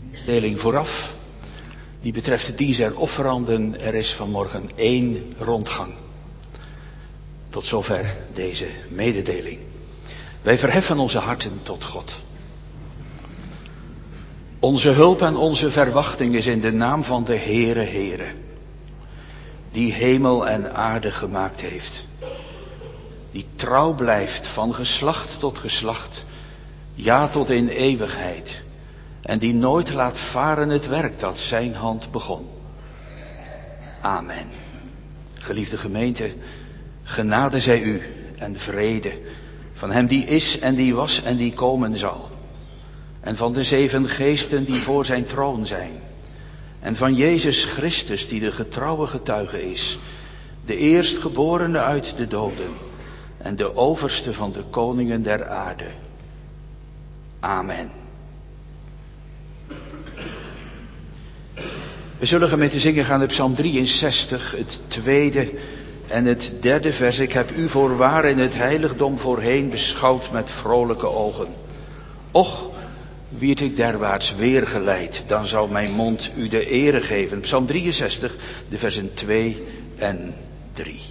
Deling vooraf, die betreft de dienst der offeranden. Er is vanmorgen 1 rondgang. Tot zover deze mededeling. Wij verheffen onze harten tot God. Onze hulp en onze verwachting is in de naam van de Heere, die hemel en aarde gemaakt heeft. Die trouw blijft van geslacht tot geslacht, ja tot in eeuwigheid. En die nooit laat varen het werk dat zijn hand begon. Amen. Geliefde gemeente, genade zij u en vrede van hem die is en die was en die komen zal. En van de 7 geesten die voor zijn troon zijn. En van Jezus Christus die de getrouwe getuige is. De eerstgeborene uit de doden. En de overste van de koningen der aarde. Amen. We zullen gemeente zingen gaan op Psalm 63, het 2e en het 3e vers. Ik heb u voorwaar in het heiligdom voorheen beschouwd met vrolijke ogen. Och, wierd ik derwaarts weer geleid, dan zou mijn mond u de ere geven. Psalm 63, de versen 2 en 3.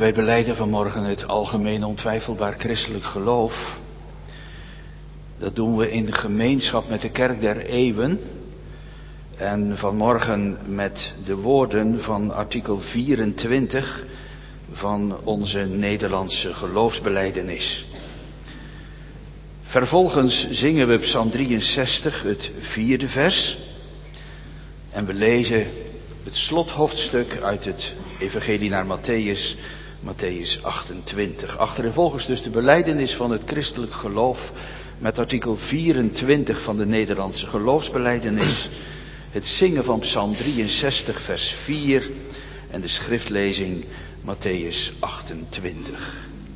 wij belijden vanmorgen het algemeen ontwijfelbaar christelijk geloof. Dat doen we in gemeenschap met de Kerk der Eeuwen. En vanmorgen met de woorden van artikel 24 van onze Nederlandse geloofsbelijdenis. Vervolgens zingen we Psalm 63, het 4e vers. En we lezen het slothoofdstuk uit het Evangelie naar Matthäus, Matthäus 28. Achtereenvolgens dus de belijdenis van het christelijk geloof met artikel 24 van de Nederlandse geloofsbelijdenis. Het zingen van Psalm 63 vers 4 en de schriftlezing Matthäus 28.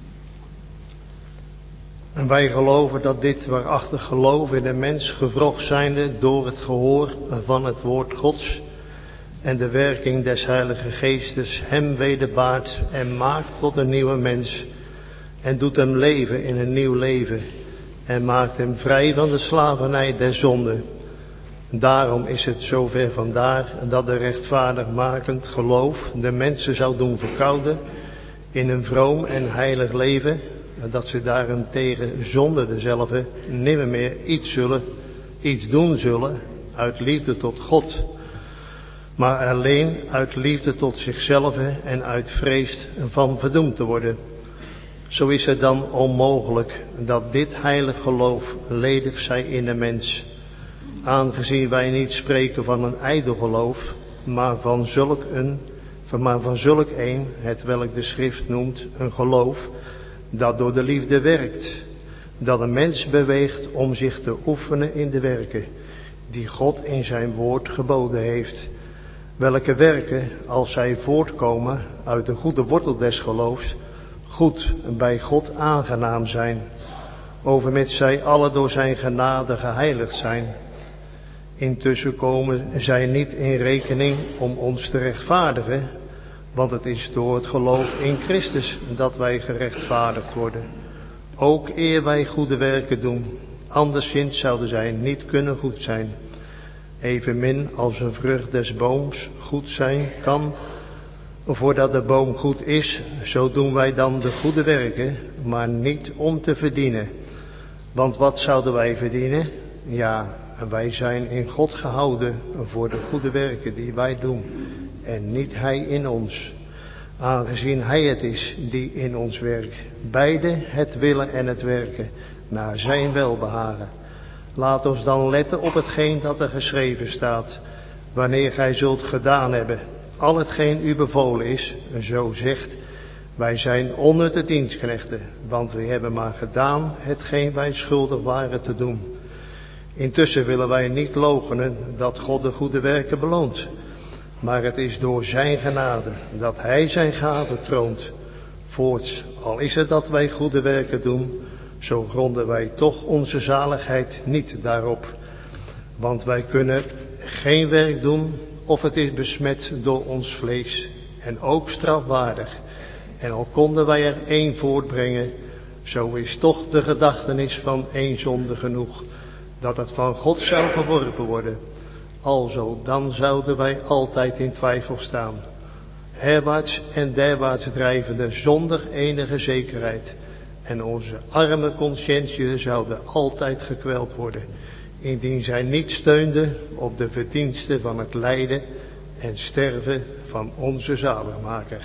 En wij geloven dat dit waarachtig geloof in de mens gewrocht zijnde door het gehoor van het woord Gods en de werking des Heilige Geestes hem wederbaart en maakt tot een nieuwe mens en doet hem leven in een nieuw leven en maakt hem vrij van de slavernij der zonde. Daarom is het zover vandaar dat de rechtvaardigmakend geloof de mensen zou doen verkouden in een vroom en heilig leven, dat ze daarentegen zonder dezelfde nimmer meer iets doen zullen uit liefde tot God, maar alleen uit liefde tot zichzelf en uit vrees van verdoemd te worden. Zo is het dan onmogelijk dat dit heilig geloof ledig zij in de mens, aangezien wij niet spreken van een ijdel geloof, maar van zulk een, hetwelk de schrift noemt, een geloof dat door de liefde werkt, dat een mens beweegt om zich te oefenen in de werken die God in zijn woord geboden heeft, welke werken, als zij voortkomen uit de goede wortel des geloofs, goed bij God aangenaam zijn, overmits zij alle door zijn genade geheiligd zijn. Intussen komen zij niet in rekening om ons te rechtvaardigen, want het is door het geloof in Christus dat wij gerechtvaardigd worden. Ook eer wij goede werken doen, anderszins zouden zij niet kunnen goed zijn. Evenmin als een vrucht des booms goed zijn kan, voordat de boom goed is, zo doen wij dan de goede werken, maar niet om te verdienen. Want wat zouden wij verdienen? Ja, wij zijn in God gehouden voor de goede werken die wij doen, en niet Hij in ons. Aangezien Hij het is die in ons werkt, beide het willen en het werken, naar zijn welbehagen. Laat ons dan letten op hetgeen dat er geschreven staat. Wanneer gij zult gedaan hebben, al hetgeen u bevolen is, zo zegt, wij zijn onnutte dienstknechten, want we hebben maar gedaan hetgeen wij schuldig waren te doen. Intussen willen wij niet loochenen dat God de goede werken beloont, maar het is door zijn genade dat hij zijn gave kroont. Voorts, al is het dat wij goede werken doen, zo gronden wij toch onze zaligheid niet daarop. Want wij kunnen geen werk doen of het is besmet door ons vlees en ook strafwaardig. En al konden wij er één voortbrengen, zo is toch de gedachtenis van één zonde genoeg, dat het van God zou verworpen worden. Alzo, dan zouden wij altijd in twijfel staan, herwaarts en derwaarts drijvende zonder enige zekerheid. En onze arme consciëntiën zouden altijd gekweld worden, indien zij niet steunden op de verdiensten van het lijden en sterven van onze zaligmaker.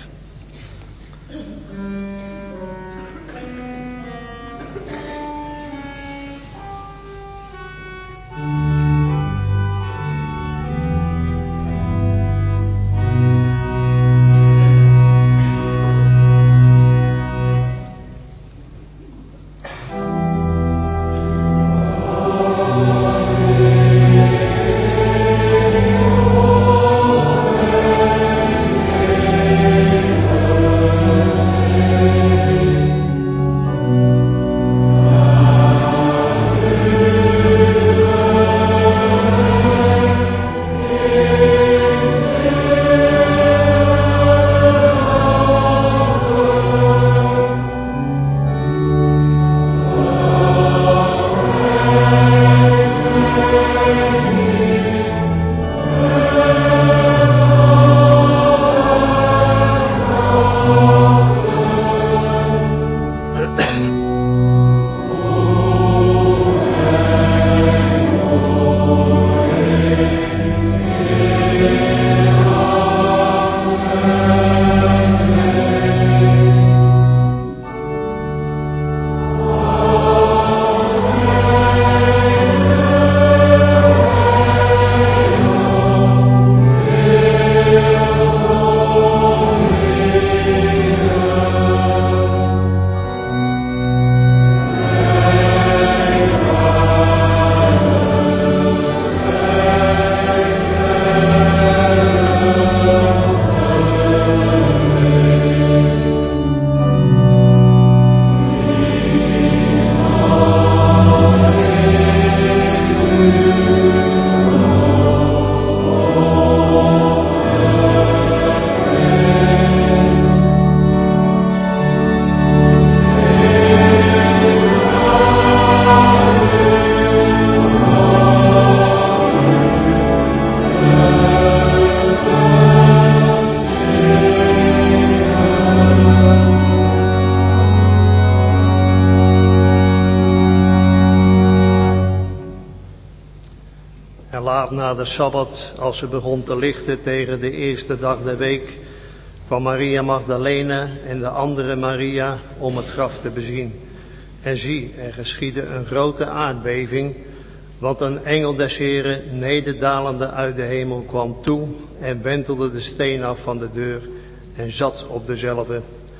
En laat na de Sabbat, als het begon te lichten tegen de eerste dag der week, kwam Maria Magdalena en de andere Maria om het graf te bezien. En zie, er geschiedde een grote aardbeving, want een engel des Heren, nederdalende uit de hemel, kwam toe en wentelde de steen af van de deur en zat op dezelve.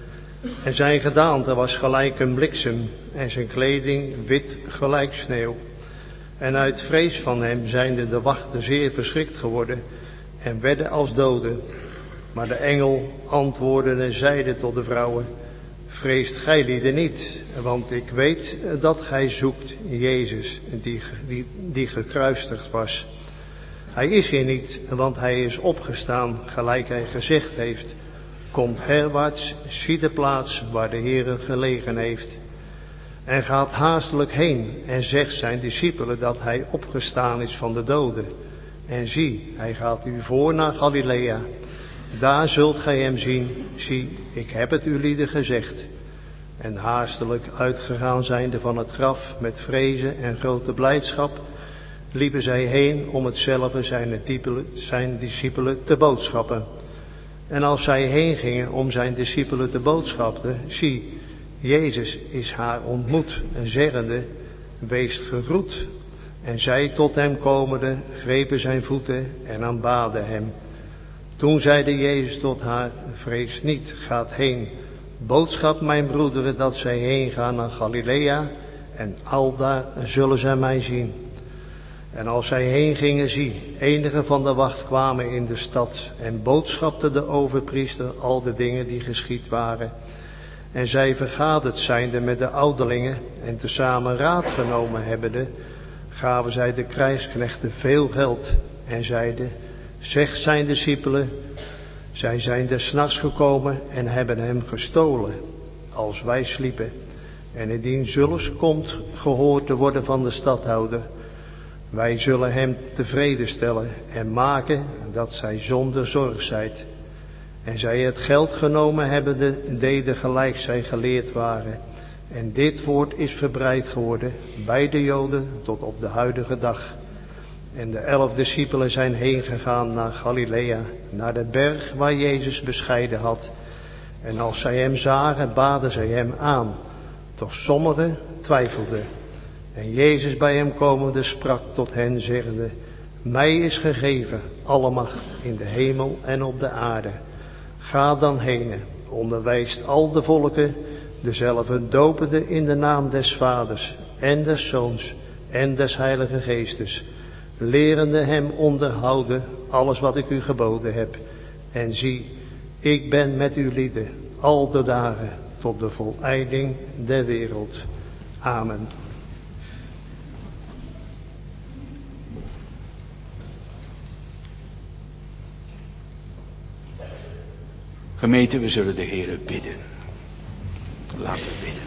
En zijn gedaante was gelijk een bliksem en zijn kleding wit gelijk sneeuw. En uit vrees van hem zijnde de wachten zeer verschrikt geworden en werden als doden. Maar de engel antwoordde en zeide tot de vrouwen: vreest gij lieden niet, want ik weet dat gij zoekt Jezus, die gekruisigd was. Hij is hier niet, want hij is opgestaan, gelijk hij gezegd heeft. Komt herwaarts, zie de plaats waar de Heere gelegen heeft. En gaat haastelijk heen en zegt zijn discipelen dat hij opgestaan is van de doden. En zie, hij gaat u voor naar Galilea. Daar zult gij hem zien. Zie, ik heb het u lieden gezegd. En haastelijk uitgegaan zijnde van het graf met vrezen en grote blijdschap, liepen zij heen om hetzelfde zijn discipelen te boodschappen. En als zij heen gingen om zijn discipelen te boodschappen, zie, Jezus is haar ontmoet en zeggende: wees gegroet. En zij tot hem komende grepen zijn voeten en aanbaden hem. Toen zeide Jezus tot haar: vrees niet, gaat heen. Boodschap mijn broederen dat zij heen gaan naar Galilea en aldaar zullen zij mij zien. En als zij heen gingen, zie, enigen van de wacht kwamen in de stad en boodschapten de overpriester al de dingen die geschied waren. En zij vergaderd zijnde met de ouderlingen en tezamen raad genomen hebbende, gaven zij de krijgsknechten veel geld en zeiden: zeg zijn discipelen, zij zijn des nachts gekomen en hebben hem gestolen, als wij sliepen. En indien zulks komt gehoord te worden van de stadhouder, wij zullen hem tevreden stellen en maken dat zij zonder zorg zijt. En zij het geld genomen hebbende, deden gelijk zij geleerd waren. En dit woord is verbreid geworden bij de Joden tot op de huidige dag. En de 11 discipelen zijn heen gegaan naar Galilea, naar de berg waar Jezus bescheiden had. En als zij hem zagen, baden zij hem aan. Toch sommigen twijfelden. En Jezus bij hem komende sprak tot hen, zeggende: mij is gegeven alle macht in de hemel en op de aarde. Ga dan heen, onderwijst al de volken, dezelfde dopende in de naam des Vaders en des Zoons en des Heilige Geestes, lerende hem onderhouden alles wat ik u geboden heb. En zie, ik ben met u lieden al de dagen tot de voleinding der wereld. Amen. Gemeente, we zullen de Heere bidden. Laten we bidden.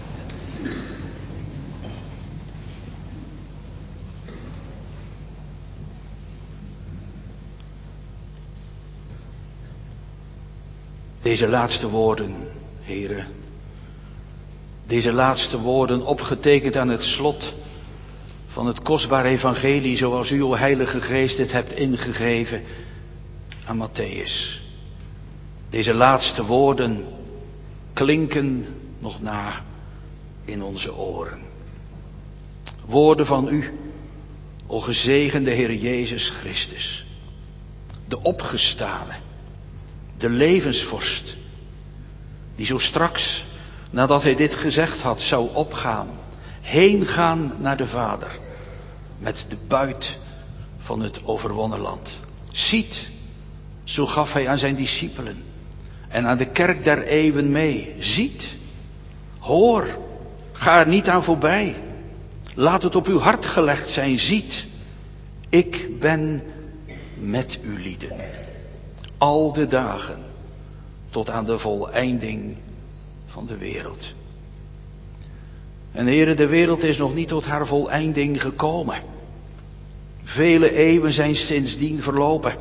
Deze laatste woorden, Heere, deze laatste woorden opgetekend aan het slot van het kostbare evangelie, zoals u, o Heilige Geest, het hebt ingegeven aan Matthäus. Deze laatste woorden klinken nog na in onze oren. Woorden van u, o gezegende Heer Jezus Christus, de opgestane, de levensvorst, die zo straks, nadat hij dit gezegd had, zou opgaan, heen gaan naar de Vader, met de buit van het overwonnen land. Ziet, zo gaf hij aan zijn discipelen en aan de kerk der eeuwen mee. Ziet, hoor, ga er niet aan voorbij. Laat het op uw hart gelegd zijn. Ziet, ik ben met u lieden. Al de dagen tot aan de voleinding van de wereld. En Heere, de wereld is nog niet tot haar voleinding gekomen. Vele eeuwen zijn sindsdien verlopen.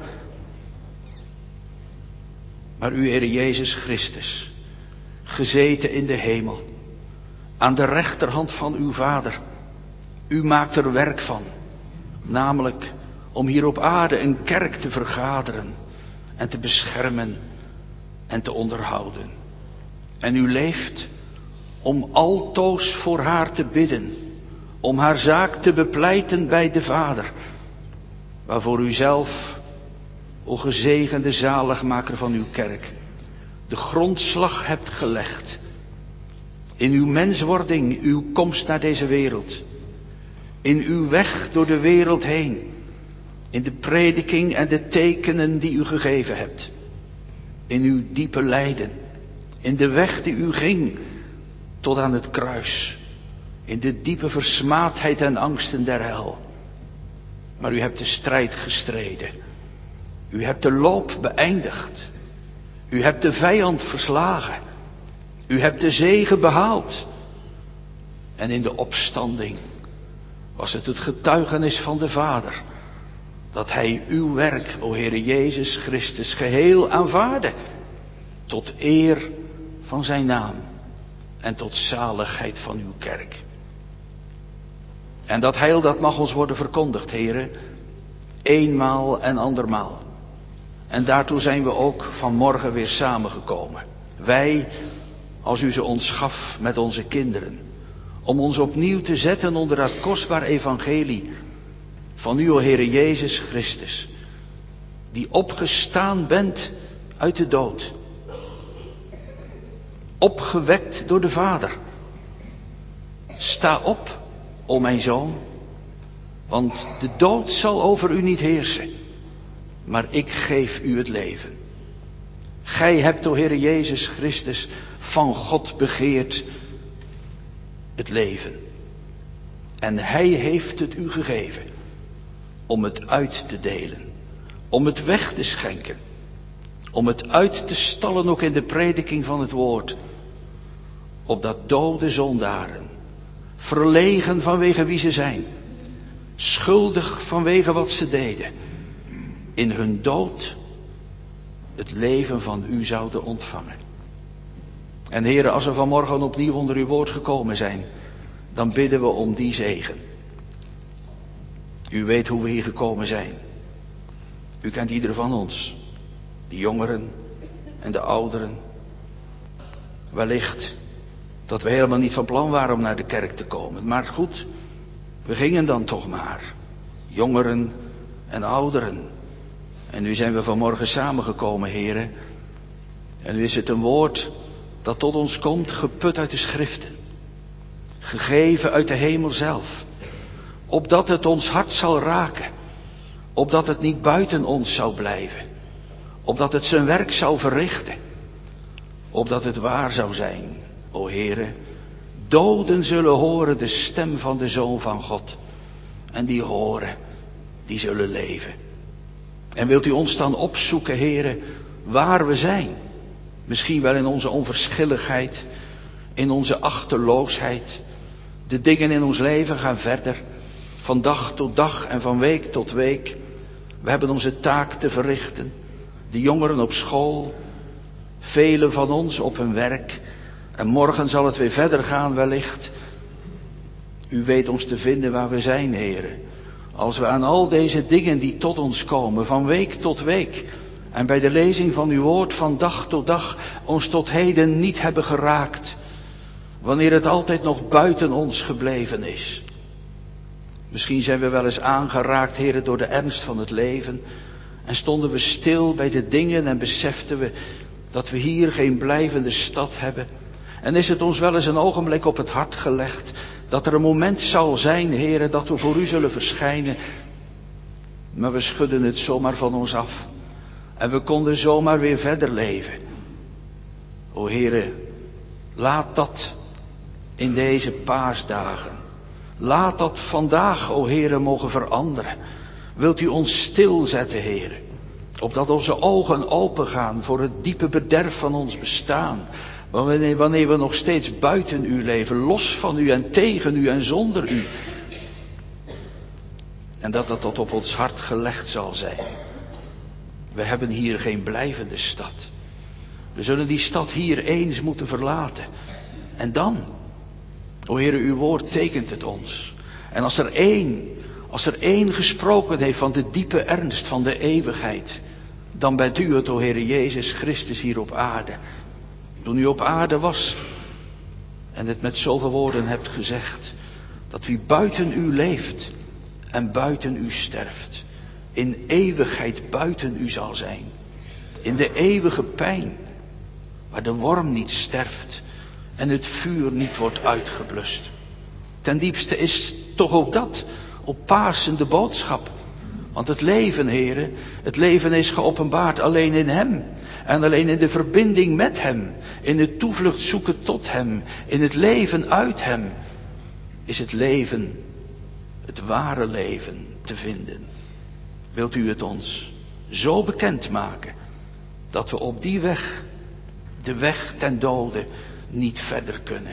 Maar u, Heere Jezus Christus, gezeten in de hemel, aan de rechterhand van uw Vader, u maakt er werk van, namelijk om hier op aarde een kerk te vergaderen en te beschermen en te onderhouden. En u leeft om altoos voor haar te bidden, om haar zaak te bepleiten bij de Vader, waarvoor u zelf, o gezegende zaligmaker van uw kerk, de grondslag hebt gelegd. In uw menswording, uw komst naar deze wereld, in uw weg door de wereld heen, in de prediking en de tekenen die u gegeven hebt, in uw diepe lijden, in de weg die u ging tot aan het kruis, in de diepe versmaadheid en angsten der hel. Maar u hebt de strijd gestreden. U hebt de loop beëindigd. U hebt de vijand verslagen. U hebt de zege behaald. En in de opstanding was het getuigenis van de Vader dat hij uw werk, o Heere Jezus Christus, geheel aanvaardde tot eer van zijn naam en tot zaligheid van uw kerk. En dat heil, dat mag ons worden verkondigd, Heere, eenmaal en andermaal. En daartoe zijn we ook vanmorgen weer samengekomen. Wij, als u ze ons gaf met onze kinderen, om ons opnieuw te zetten onder dat kostbaar evangelie van u, o Heere Jezus Christus, die opgestaan bent uit de dood. Opgewekt door de Vader. Sta op, o mijn zoon, want de dood zal over u niet heersen, maar ik geef u het leven. Gij hebt, o Heere Jezus Christus, van God begeerd het leven. En hij heeft het u gegeven om het uit te delen, om het weg te schenken, om het uit te stallen ook in de prediking van het woord, opdat dode zondaren, verlegen vanwege wie ze zijn, schuldig vanwege wat ze deden, in hun dood het leven van u zouden ontvangen. En Heere, als we vanmorgen opnieuw onder uw woord gekomen zijn, dan bidden we om die zegen. U weet hoe we hier gekomen zijn. U kent ieder van ons, de jongeren en de ouderen. Wellicht dat we helemaal niet van plan waren om naar de kerk te komen. Maar goed, we gingen dan toch maar. Jongeren en ouderen. En nu zijn we vanmorgen samengekomen, Heere. En nu is het een woord dat tot ons komt, geput uit de schriften. Gegeven uit de hemel zelf. Opdat het ons hart zal raken. Opdat het niet buiten ons zou blijven. Opdat het zijn werk zou verrichten. Opdat het waar zou zijn, o Heere. Doden zullen horen de stem van de Zoon van God. En die horen, die zullen leven. En wilt u ons dan opzoeken, Heere, waar we zijn? Misschien wel in onze onverschilligheid, in onze achterloosheid. De dingen in ons leven gaan verder, van dag tot dag en van week tot week. We hebben onze taak te verrichten. De jongeren op school, velen van ons op hun werk. En morgen zal het weer verder gaan wellicht. U weet ons te vinden waar we zijn, Heere. Als we aan al deze dingen die tot ons komen, van week tot week, en bij de lezing van uw woord van dag tot dag, ons tot heden niet hebben geraakt, wanneer het altijd nog buiten ons gebleven is. Misschien zijn we wel eens aangeraakt, Heere, door de ernst van het leven, en stonden we stil bij de dingen en beseften we dat we hier geen blijvende stad hebben. En is het ons wel eens een ogenblik op het hart gelegd dat er een moment zal zijn, Heere, dat we voor u zullen verschijnen. Maar we schudden het zomaar van ons af. En we konden zomaar weer verder leven. O Heere, laat dat in deze paasdagen. Laat dat vandaag, o Heere, mogen veranderen. Wilt u ons stilzetten, Heere. Opdat onze ogen opengaan voor het diepe bederf van ons bestaan. Wanneer we nog steeds buiten u leven, los van u en tegen u en zonder u. En dat dat tot op ons hart gelegd zal zijn. We hebben hier geen blijvende stad. We zullen die stad hier eens moeten verlaten. En dan, o Heere, uw woord tekent het ons. En als er één Als er één gesproken heeft van de diepe ernst van de eeuwigheid, dan bent u het, o Heere Jezus Christus, hier op aarde. Toen u op aarde was en het met zoveel woorden hebt gezegd, dat wie buiten u leeft en buiten u sterft, in eeuwigheid buiten u zal zijn. In de eeuwige pijn, waar de worm niet sterft en het vuur niet wordt uitgeblust. Ten diepste is toch ook dat op Pasen de boodschap. Want het leven, Heere, het leven is geopenbaard alleen in Hem. En alleen in de verbinding met Hem, in de toevlucht zoeken tot Hem, in het leven uit Hem, is het leven, het ware leven te vinden. Wilt u het ons zo bekend maken, dat we op die weg, de weg ten dode, niet verder kunnen.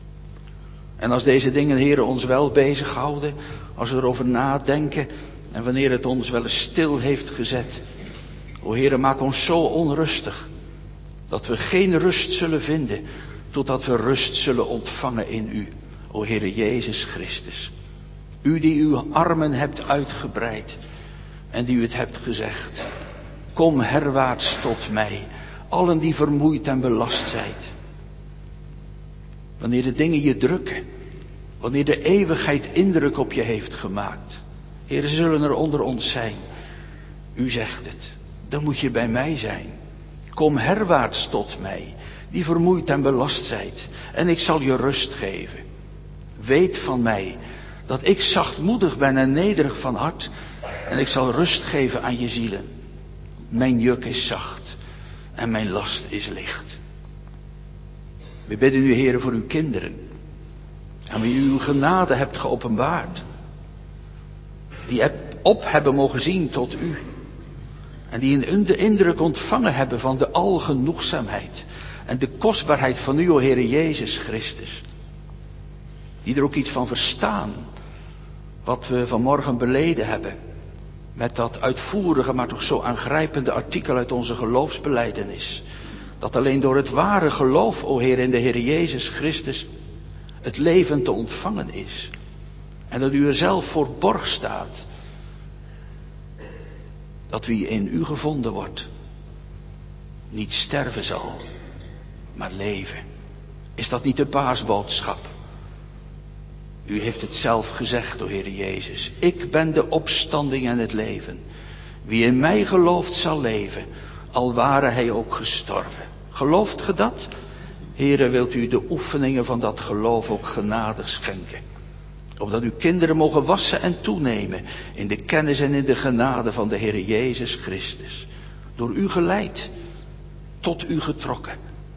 En als deze dingen, Heere, ons wel bezighouden, als we erover nadenken en wanneer het ons wel eens stil heeft gezet. O Heere, maak ons zo onrustig, dat we geen rust zullen vinden, totdat we rust zullen ontvangen in U, o Heere Jezus Christus. U die uw armen hebt uitgebreid en die u het hebt gezegd. Kom herwaarts tot mij, allen die vermoeid en belast zijt. Wanneer de dingen je drukken, wanneer de eeuwigheid indruk op je heeft gemaakt. Heer, ze zullen er onder ons zijn. U zegt het, dan moet je bij mij zijn. Kom herwaarts tot mij, die vermoeid en belast zijt, en ik zal je rust geven. Weet van mij, dat ik zachtmoedig ben en nederig van hart, en ik zal rust geven aan je zielen. Mijn juk is zacht en mijn last is licht. We bidden u, Heere, voor uw kinderen, aan wie u uw genade hebt geopenbaard, die op hebben mogen zien tot u, en die een indruk ontvangen hebben van de algenoegzaamheid en de kostbaarheid van u, o Heere Jezus Christus. Die er ook iets van verstaan, wat we vanmorgen beleden hebben, met dat uitvoerige, maar toch zo aangrijpende artikel uit onze geloofsbelijdenis. Dat alleen door het ware geloof, o Heer, in de Heer Jezus Christus, het leven te ontvangen is. En dat u er zelf voor borg staat. Dat wie in u gevonden wordt, niet sterven zal, maar leven. Is dat niet de paasboodschap? U heeft het zelf gezegd, o Heer Jezus. Ik ben de opstanding en het leven. Wie in mij gelooft zal leven, al ware hij ook gestorven. Gelooft ge dat? Heere, wilt u de oefeningen van dat geloof ook genadig schenken. Opdat uw kinderen mogen wassen en toenemen in de kennis en in de genade van de Heer Jezus Christus. Door u geleid, tot u getrokken.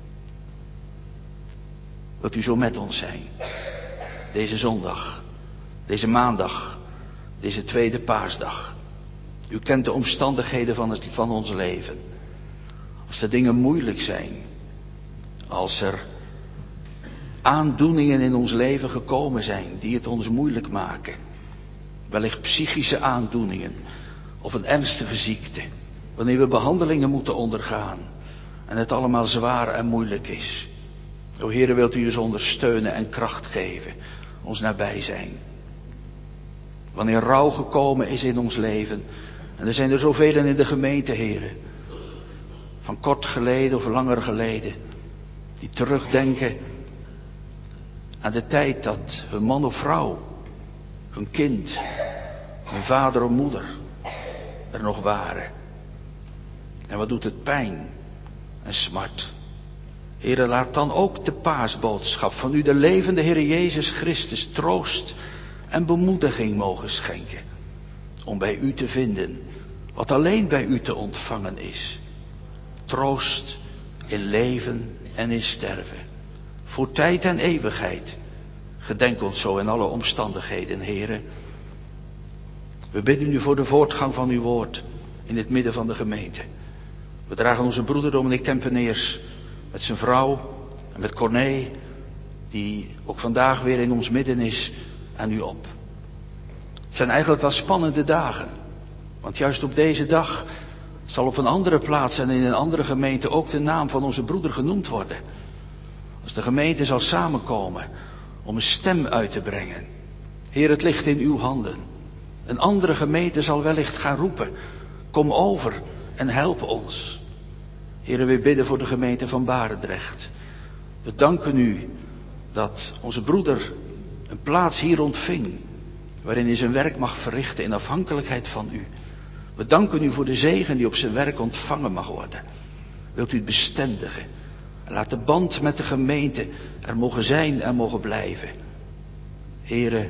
Wilt u zo met ons zijn? Deze zondag, deze maandag, deze tweede paasdag. U kent de omstandigheden van ons leven. Als de dingen moeilijk zijn, als er aandoeningen in ons leven gekomen zijn die het ons moeilijk maken. Wellicht psychische aandoeningen of een ernstige ziekte. Wanneer we behandelingen moeten ondergaan en het allemaal zwaar en moeilijk is. O Heere, wilt u ons ondersteunen en kracht geven, ons nabij zijn. Wanneer rouw gekomen is in ons leven, en er zijn er zoveel in de gemeente, Heere, van kort geleden of langer geleden, die terugdenken aan de tijd dat hun man of vrouw, hun kind, hun vader of moeder er nog waren. En wat doet het pijn en smart. Heere, laat dan ook de paasboodschap van u, de levende Heere Jezus Christus, troost en bemoediging mogen schenken. Om bij u te vinden wat alleen bij u te ontvangen is. Troost in leven en in sterven. Voor tijd en eeuwigheid. Gedenk ons zo in alle omstandigheden, Heere. We bidden u voor de voortgang van uw woord in het midden van de gemeente. We dragen onze broeder Dominique Kempeneers met zijn vrouw en met Corné, die ook vandaag weer in ons midden is, aan u op. Het zijn eigenlijk wel spannende dagen. Want juist op deze dag zal op een andere plaats en in een andere gemeente ook de naam van onze broeder genoemd worden. Als de gemeente zal samenkomen om een stem uit te brengen. Heer, het ligt in uw handen. Een andere gemeente zal wellicht gaan roepen, kom over en help ons. Heren, we bidden voor de gemeente van Barendrecht. We danken u dat onze broeder een plaats hier ontving, waarin hij zijn werk mag verrichten in afhankelijkheid van u. We danken u voor de zegen die op zijn werk ontvangen mag worden. Wilt u het bestendigen? En laat de band met de gemeente er mogen zijn en mogen blijven. Heren,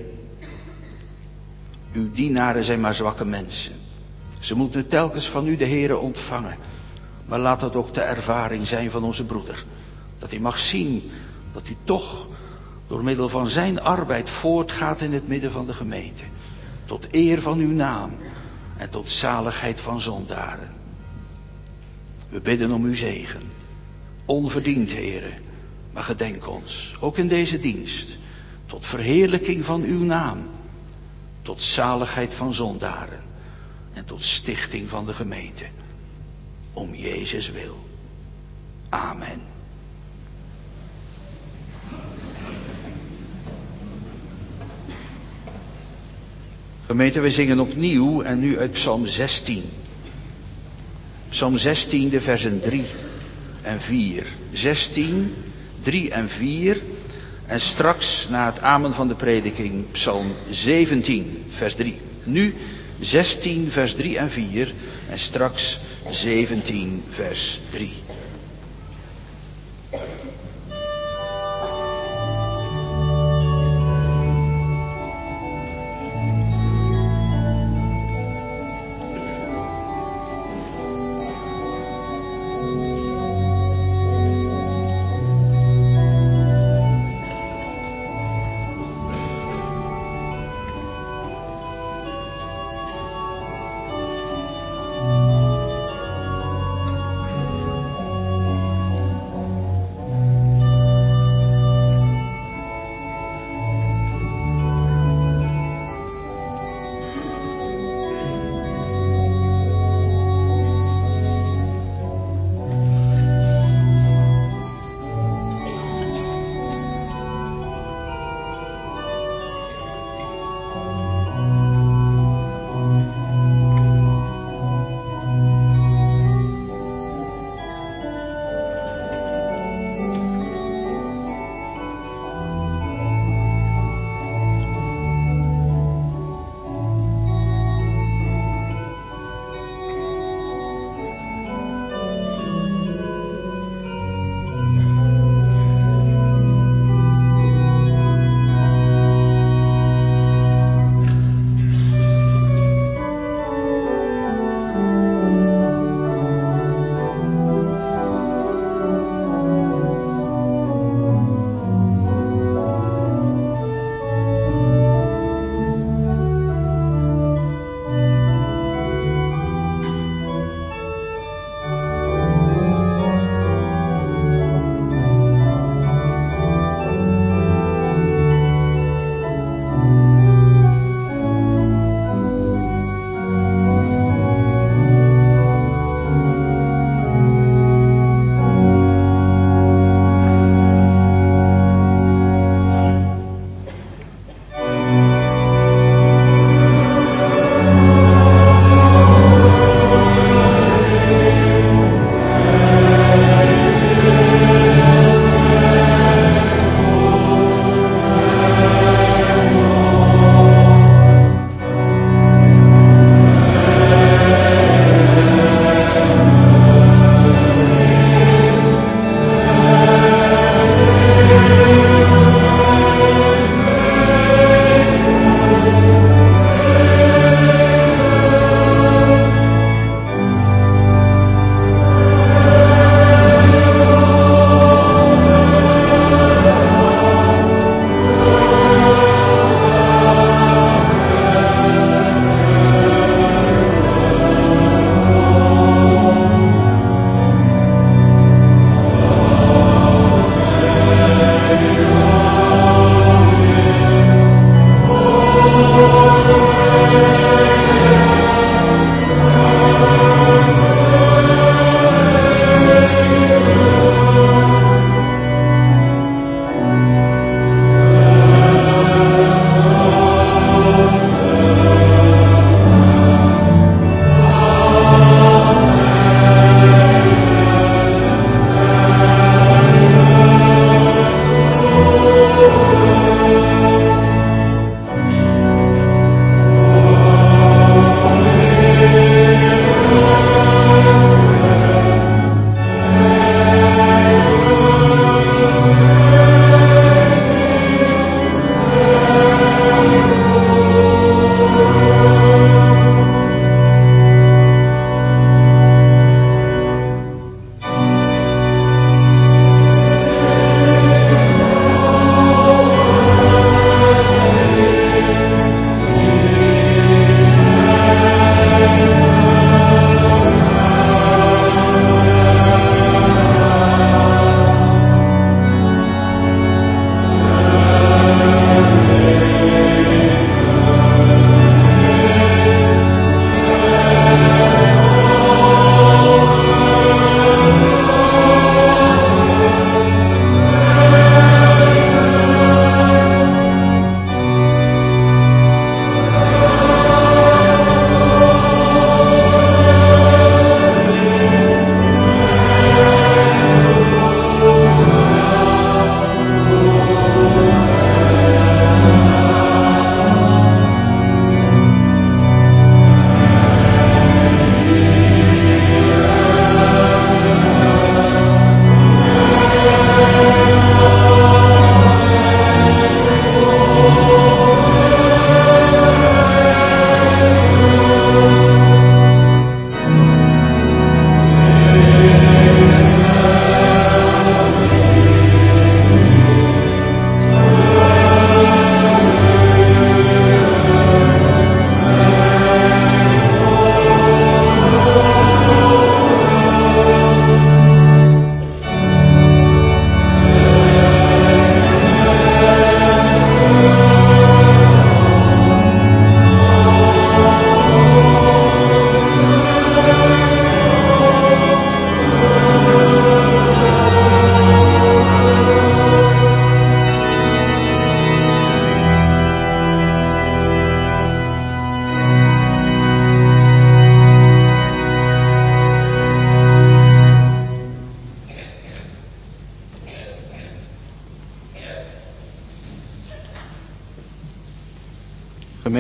uw dienaren zijn maar zwakke mensen. Ze moeten telkens van u de Here ontvangen. Maar laat dat ook de ervaring zijn van onze broeder. Dat hij mag zien dat u toch door middel van zijn arbeid voortgaat in het midden van de gemeente. Tot eer van uw naam en tot zaligheid van zondaren. We bidden om uw zegen. Onverdiend, Heere, maar gedenk ons, ook in deze dienst, tot verheerlijking van uw naam, tot zaligheid van zondaren en tot stichting van de gemeente. Om Jezus wil. Amen. Gemeente, wij zingen opnieuw en nu uit Psalm 16. Psalm 16, de versen 3 en 4. 16, 3 en 4. En straks, na het amen van de prediking, Psalm 17, vers 3. Nu 16, vers 3 en 4. En straks 17, vers 3.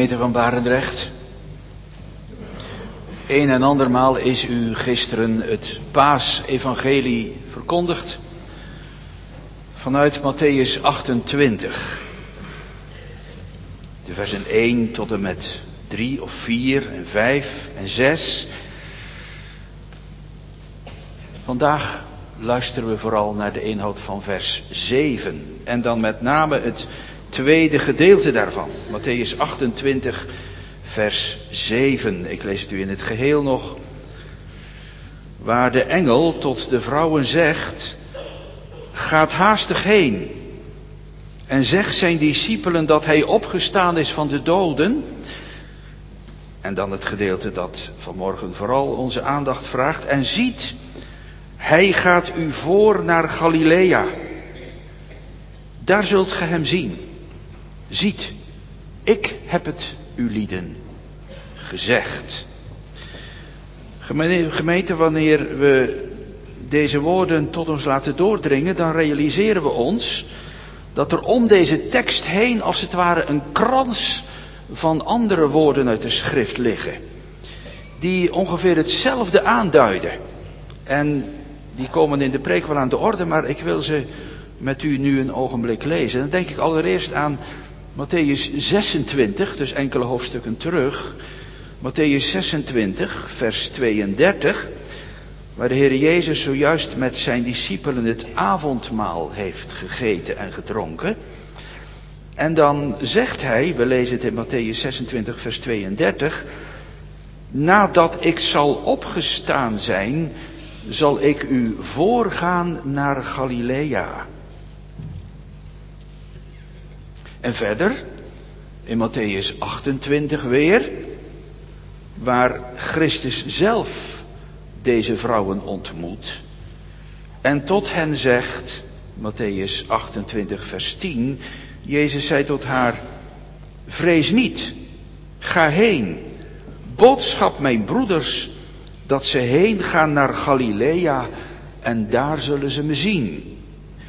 Gemeente van Barendrecht, een en andermaal is u gisteren het Paasevangelie verkondigd vanuit Mattheüs 28. De versen 1 tot en met 3 of 4 en 5 en 6. Vandaag luisteren we vooral naar de inhoud van vers 7. En dan met name het tweede gedeelte daarvan. Mattheüs 28, vers 7. Ik lees het u in het geheel nog. Waar de engel tot de vrouwen zegt: gaat haastig heen en zeg zijn discipelen dat hij opgestaan is van de doden. En dan het gedeelte dat vanmorgen vooral onze aandacht vraagt. En ziet, hij gaat u voor naar Galilea. Daar zult ge hem zien. Ziet, ik heb het ulieden gezegd. Gemeente, wanneer we deze woorden tot ons laten doordringen, dan realiseren we ons dat er om deze tekst heen als het ware een krans van andere woorden uit de schrift liggen. Die ongeveer hetzelfde aanduiden. En die komen in de preek wel aan de orde, maar ik wil ze met u nu een ogenblik lezen. Dan denk ik allereerst aan Mattheüs 26, dus enkele hoofdstukken terug. Mattheüs 26, vers 32, waar de Heer Jezus zojuist met zijn discipelen het avondmaal heeft gegeten en gedronken. En dan zegt hij, we lezen het in Mattheüs 26, vers 32, nadat ik zal opgestaan zijn, zal ik u voorgaan naar Galilea. En verder, in Mattheüs 28 weer, waar Christus zelf deze vrouwen ontmoet en tot hen zegt, Mattheüs 28 vers 10, Jezus zei tot haar: vrees niet, ga heen, boodschap mijn broeders dat ze heen gaan naar Galilea en daar zullen ze me zien.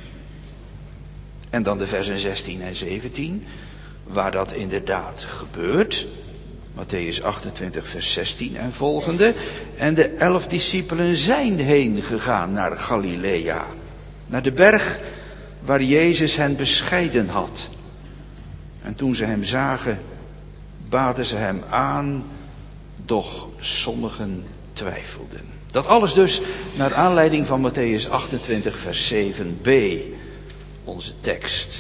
En dan de versen 16 en 17, waar dat inderdaad gebeurt. Mattheüs 28 vers 16 en volgende. En de 11 discipelen zijn heen gegaan naar Galilea. Naar de berg waar Jezus hen bescheiden had. En toen ze hem zagen, baden ze hem aan, doch sommigen twijfelden. Dat alles dus naar aanleiding van Mattheüs 28 vers 7b, onze tekst.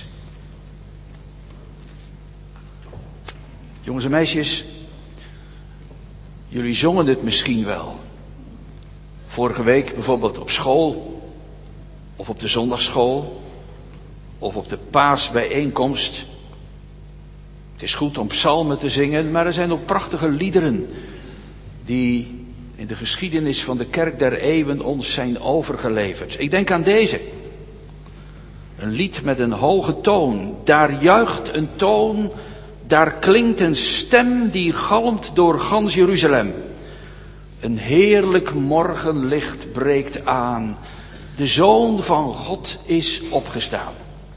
Jongens en meisjes, jullie zongen het misschien wel. Vorige week bijvoorbeeld op school, of op de zondagsschool, of op de paasbijeenkomst. Het is goed om psalmen te zingen, maar er zijn ook prachtige liederen die in de geschiedenis van de kerk der eeuwen ons zijn overgeleverd. Ik denk aan deze. Een lied met een hoge toon. Daar juicht een toon, daar klinkt een stem die galmt door gans Jeruzalem. Een heerlijk morgenlicht breekt aan. De Zoon van God is opgestaan.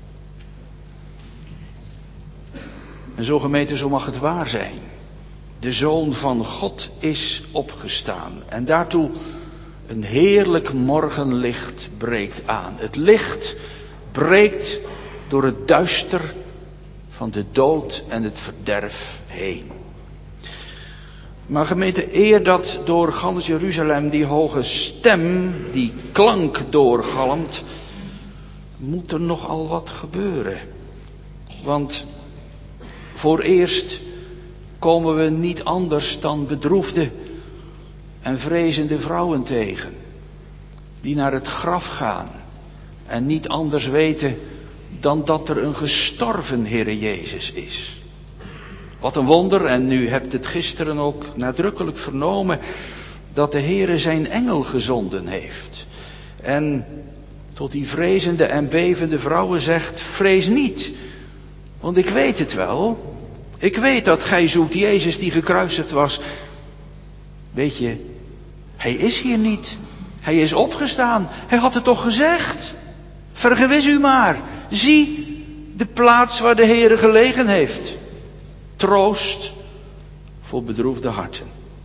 En zo gemeente, zo mag het waar zijn. De Zoon van God is opgestaan. En daartoe een heerlijk morgenlicht breekt aan. Het licht breekt door het duister van de dood en het verderf heen. Maar gemeente, eer dat door gans Jeruzalem die hoge stem, die klank doorgalmt, moet er nogal wat gebeuren. Want voor eerst komen we niet anders dan bedroefde en vrezende vrouwen tegen, die naar het graf gaan en niet anders weten dan dat er een gestorven Heere Jezus is. Wat een wonder, en u hebt het gisteren ook nadrukkelijk vernomen, dat de Heere zijn engel gezonden heeft. En tot die vrezende en bevende vrouwen zegt: vrees niet, want ik weet het wel. Ik weet dat gij zoekt Jezus die gekruisigd was. Weet je, hij is hier niet. Hij is opgestaan. Hij had het toch gezegd? Vergewis u maar. Zie de plaats waar de Heere gelegen heeft. Troost voor bedroefde harten.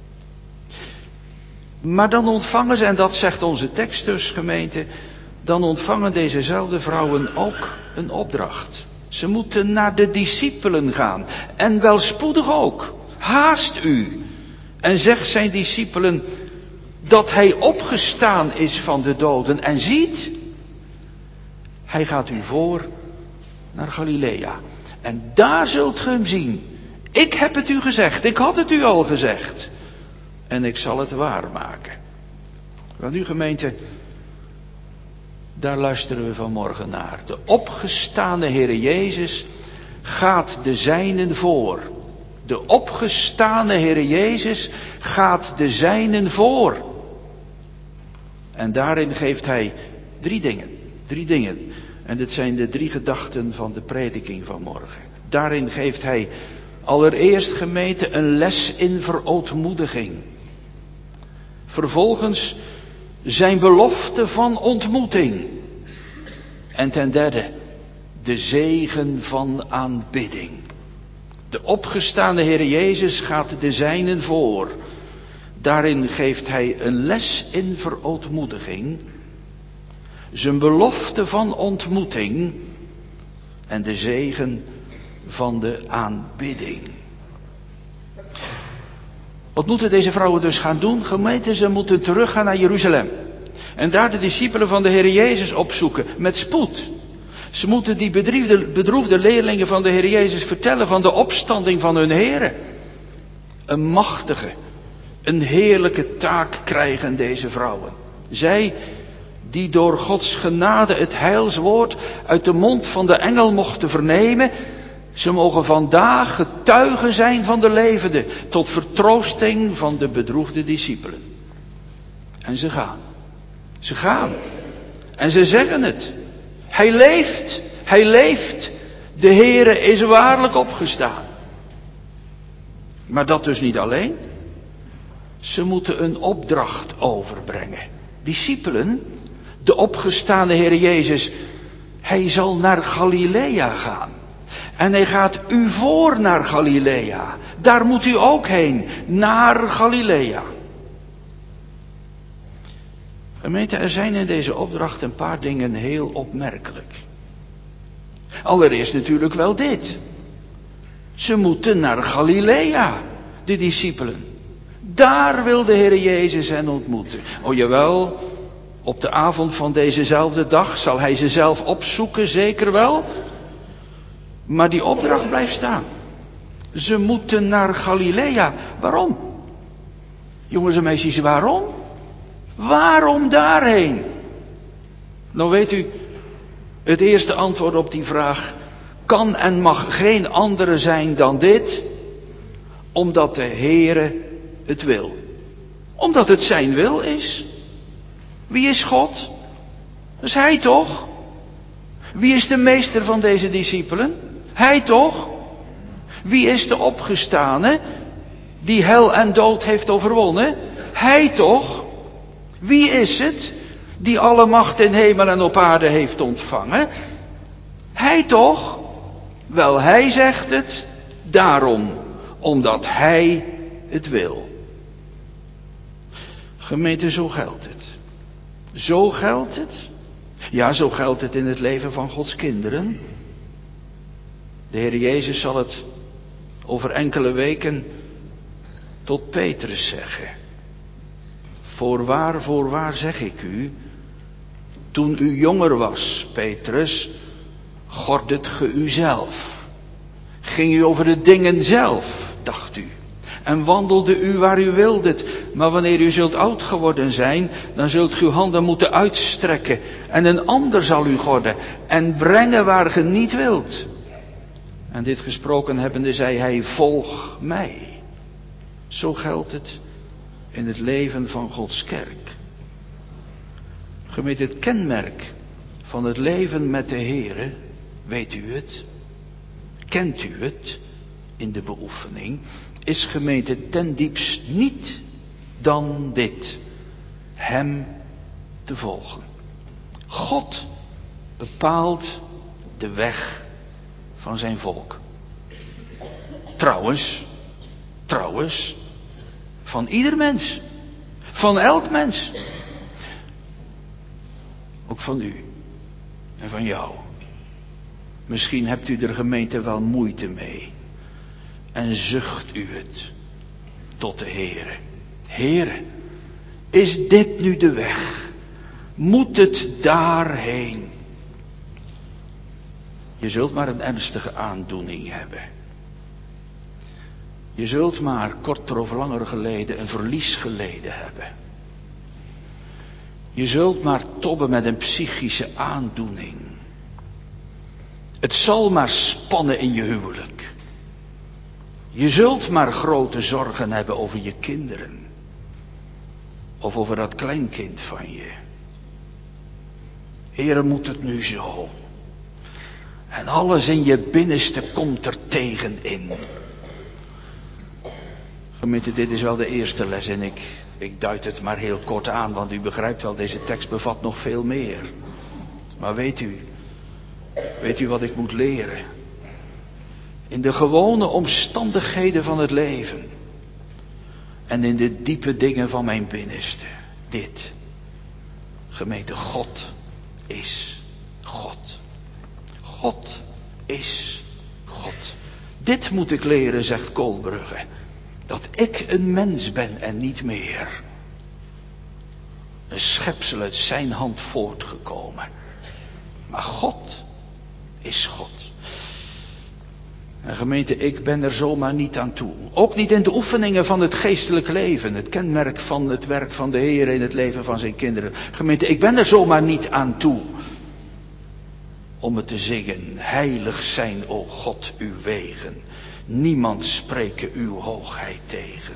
Maar dan ontvangen ze, en dat zegt onze tekst dus, gemeente, dan ontvangen dezezelfde vrouwen ook een opdracht. Ze moeten naar de discipelen gaan. En wel spoedig ook. Haast u. En zeg zijn discipelen dat hij opgestaan is van de doden. En ziet, hij gaat u voor naar Galilea. En daar zult ge hem zien. Ik heb het u gezegd. Ik had het u al gezegd. En ik zal het waarmaken. Wel nu gemeente, daar luisteren we vanmorgen naar. De opgestane Heere Jezus gaat de zijnen voor. De opgestane Heere Jezus gaat de zijnen voor. En daarin geeft hij drie dingen. En dit zijn de 3 gedachten van de prediking van morgen. Daarin geeft hij allereerst, gemeente, een les in verootmoediging. Vervolgens zijn belofte van ontmoeting. En ten derde, de zegen van aanbidding. De opgestane Heer Jezus gaat de zijnen voor. Daarin geeft hij een les in verootmoediging. Zijn belofte van ontmoeting. En de zegen van de aanbidding. Wat moeten deze vrouwen dus gaan doen? Gemeente, ze moeten teruggaan naar Jeruzalem. En daar de discipelen van de Heer Jezus opzoeken. Met spoed. Ze moeten die bedroefde leerlingen van de Heer Jezus vertellen van de opstanding van hun Heer. Een machtige, een heerlijke taak krijgen deze vrouwen. Zij die door Gods genade het heilswoord uit de mond van de engel mochten vernemen. Ze mogen vandaag getuigen zijn van de levende, tot vertroosting van de bedroefde discipelen. En ze gaan. Ze gaan. En ze zeggen het. Hij leeft. Hij leeft. De Heere is waarlijk opgestaan. Maar dat dus niet alleen. Ze moeten een opdracht overbrengen. Discipelen, de opgestane Heer Jezus, hij zal naar Galilea gaan. En hij gaat u voor naar Galilea. Daar moet u ook heen, naar Galilea. Gemeente, er zijn in deze opdracht een paar dingen heel opmerkelijk. Allereerst natuurlijk wel dit. Ze moeten naar Galilea, de discipelen. Daar wil de Heer Jezus hen ontmoeten. O jawel, op de avond van dezezelfde dag zal hij ze zelf opzoeken, zeker wel. Maar die opdracht blijft staan. Ze moeten naar Galilea. Waarom? Jongens en meisjes, waarom? Waarom daarheen? Nou weet u, het eerste antwoord op die vraag kan en mag geen andere zijn dan dit. Omdat de Heere het wil. Omdat het zijn wil is. Wie is God? Dat is Hij toch? Wie is de meester van deze discipelen? Hij toch? Wie is de opgestane die hel en dood heeft overwonnen? Hij toch? Wie is het die alle macht in hemel en op aarde heeft ontvangen? Hij toch? Wel, hij zegt het daarom, omdat hij het wil. Gemeente, zo geldt het. Zo geldt het. Ja, zo geldt het in het leven van Gods kinderen. De Heer Jezus zal het over enkele weken tot Petrus zeggen. Voorwaar zeg ik u, toen u jonger was, Petrus, gordet ge uzelf. Ging u over de dingen zelf, dacht u. En wandelde u waar u wildet. Maar wanneer u zult oud geworden zijn, dan zult u uw handen moeten uitstrekken. En een ander zal u gorden en brengen waar ge niet wilt. En dit gesproken hebbende zei hij, volg mij. Zo geldt het in het leven van Gods kerk. Gemeente, het kenmerk van het leven met de Heere, weet u het? Kent u het in de beoefening? Is, gemeente, ten diepst niet dan dit. Hem te volgen. God bepaalt de weg van zijn volk. Trouwens, trouwens van ieder mens. Van elk mens. Ook van u. En van jou. Misschien hebt u er gemeente wel moeite mee. En zucht u het tot de Heere. Heere, is dit nu de weg? Moet het daarheen? Je zult maar een ernstige aandoening hebben. Je zult maar korter of langer geleden een verlies geleden hebben. Je zult maar tobben met een psychische aandoening. Het zal maar spannen in je huwelijk. Je zult maar grote zorgen hebben over je kinderen. Of over dat kleinkind van je. Heere, moet het nu zo? En alles in je binnenste komt er tegen in. Gemeente, dit is wel de eerste les en ik duid het maar heel kort aan, want u begrijpt wel, deze tekst bevat nog veel meer. Maar weet u wat ik moet leren? In de gewone omstandigheden van het leven en in de diepe dingen van mijn binnenste. Dit. Gemeente, God is God. God is God. Dit moet ik leren, zegt Koolbrugge. Dat ik een mens ben en niet meer. Een schepsel uit zijn hand voortgekomen. Maar God is God. En gemeente, ik ben er zomaar niet aan toe. Ook niet in de oefeningen van het geestelijk leven. Het kenmerk van het werk van de Heer in het leven van zijn kinderen. Gemeente, ik ben er zomaar niet aan toe. Om het te zingen. Heilig zijn, o God, uw wegen. Niemand spreke uw hoogheid tegen.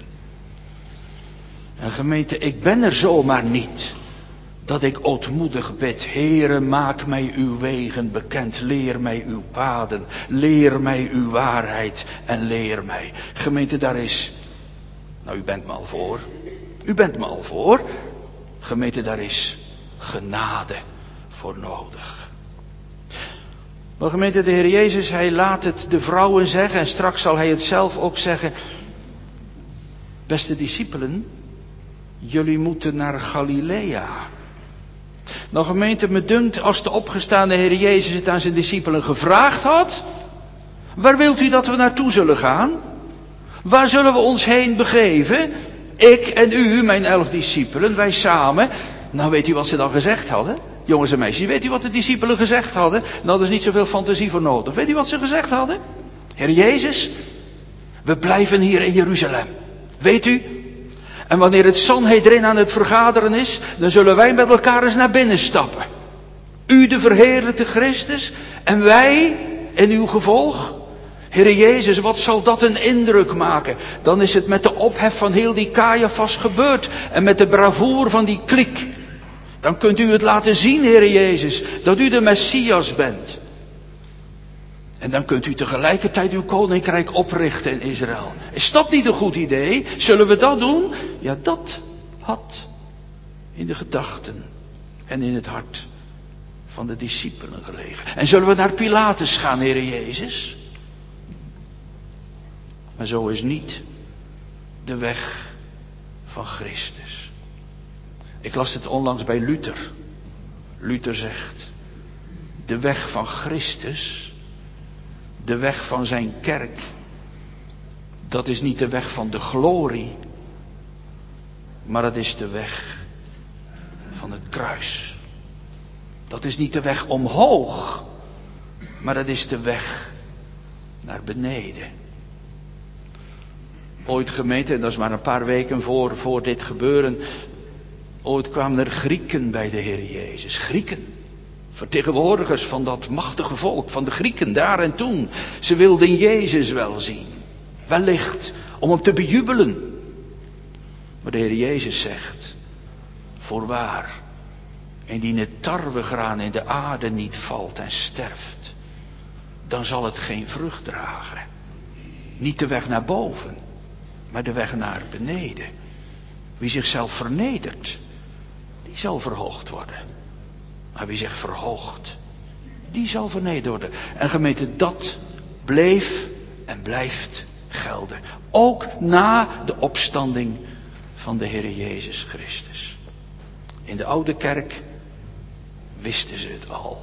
En gemeente, ik ben er zomaar niet. Dat ik ootmoedig bid. Heere, maak mij uw wegen bekend. Leer mij uw paden. Leer mij uw waarheid. En leer mij. Gemeente, daar is... Nou, u bent me al voor. U bent me al voor. Gemeente, daar is genade voor nodig. Maar gemeente, de Heer Jezus, hij laat het de vrouwen zeggen. En straks zal hij het zelf ook zeggen. Beste discipelen, jullie moeten naar Galilea. Nou gemeente, me dunkt, als de opgestaande Heer Jezus het aan zijn discipelen gevraagd had. Waar wilt u dat we naartoe zullen gaan? Waar zullen we ons heen begeven? Ik en u, mijn 11 discipelen, wij samen. Nou, weet u wat ze dan gezegd hadden? Jongens en meisjes, weet u wat de discipelen gezegd hadden? Nou, er is niet zoveel fantasie voor nodig. Weet u wat ze gezegd hadden? Heer Jezus, we blijven hier in Jeruzalem. Weet u? En wanneer het Sanhedrin aan het vergaderen is, dan zullen wij met elkaar eens naar binnen stappen. U de verheerlijkte Christus en wij in uw gevolg. Heer Jezus, wat zal dat een indruk maken? Dan is het met de ophef van heel die Caiaphas gebeurd en met de bravoure van die kliek. Dan kunt u het laten zien, Heer Jezus, dat u de Messias bent. En dan kunt u tegelijkertijd uw koninkrijk oprichten in Israël. Is dat niet een goed idee? Zullen we dat doen? Ja, dat had in de gedachten en in het hart van de discipelen gelegen. En zullen we naar Pilatus gaan, Heer Jezus? Maar zo is niet de weg van Christus. Ik las het onlangs bij Luther. Luther zegt, de weg van Christus, de weg van zijn kerk, dat is niet de weg van de glorie, maar dat is de weg van het kruis. Dat is niet de weg omhoog, maar dat is de weg naar beneden. Ooit gemeente, en dat is maar een paar weken voor dit gebeuren, ooit kwamen er Grieken bij de Heer Jezus. Grieken. Vertegenwoordigers van dat machtige volk, van de Grieken daar en toen. Ze wilden Jezus wel zien. Wellicht om hem te bejubelen. Maar de Heer Jezus zegt, voorwaar, indien het tarwegraan in de aarde niet valt en sterft, dan zal het geen vrucht dragen. Niet de weg naar boven, maar de weg naar beneden. Wie zichzelf vernedert, die zal verhoogd worden. Maar wie zich verhoogt, die zal vernederd worden. En gemeente, dat bleef en blijft gelden. Ook na de opstanding van de Heer Jezus Christus. In de oude kerk wisten ze het al.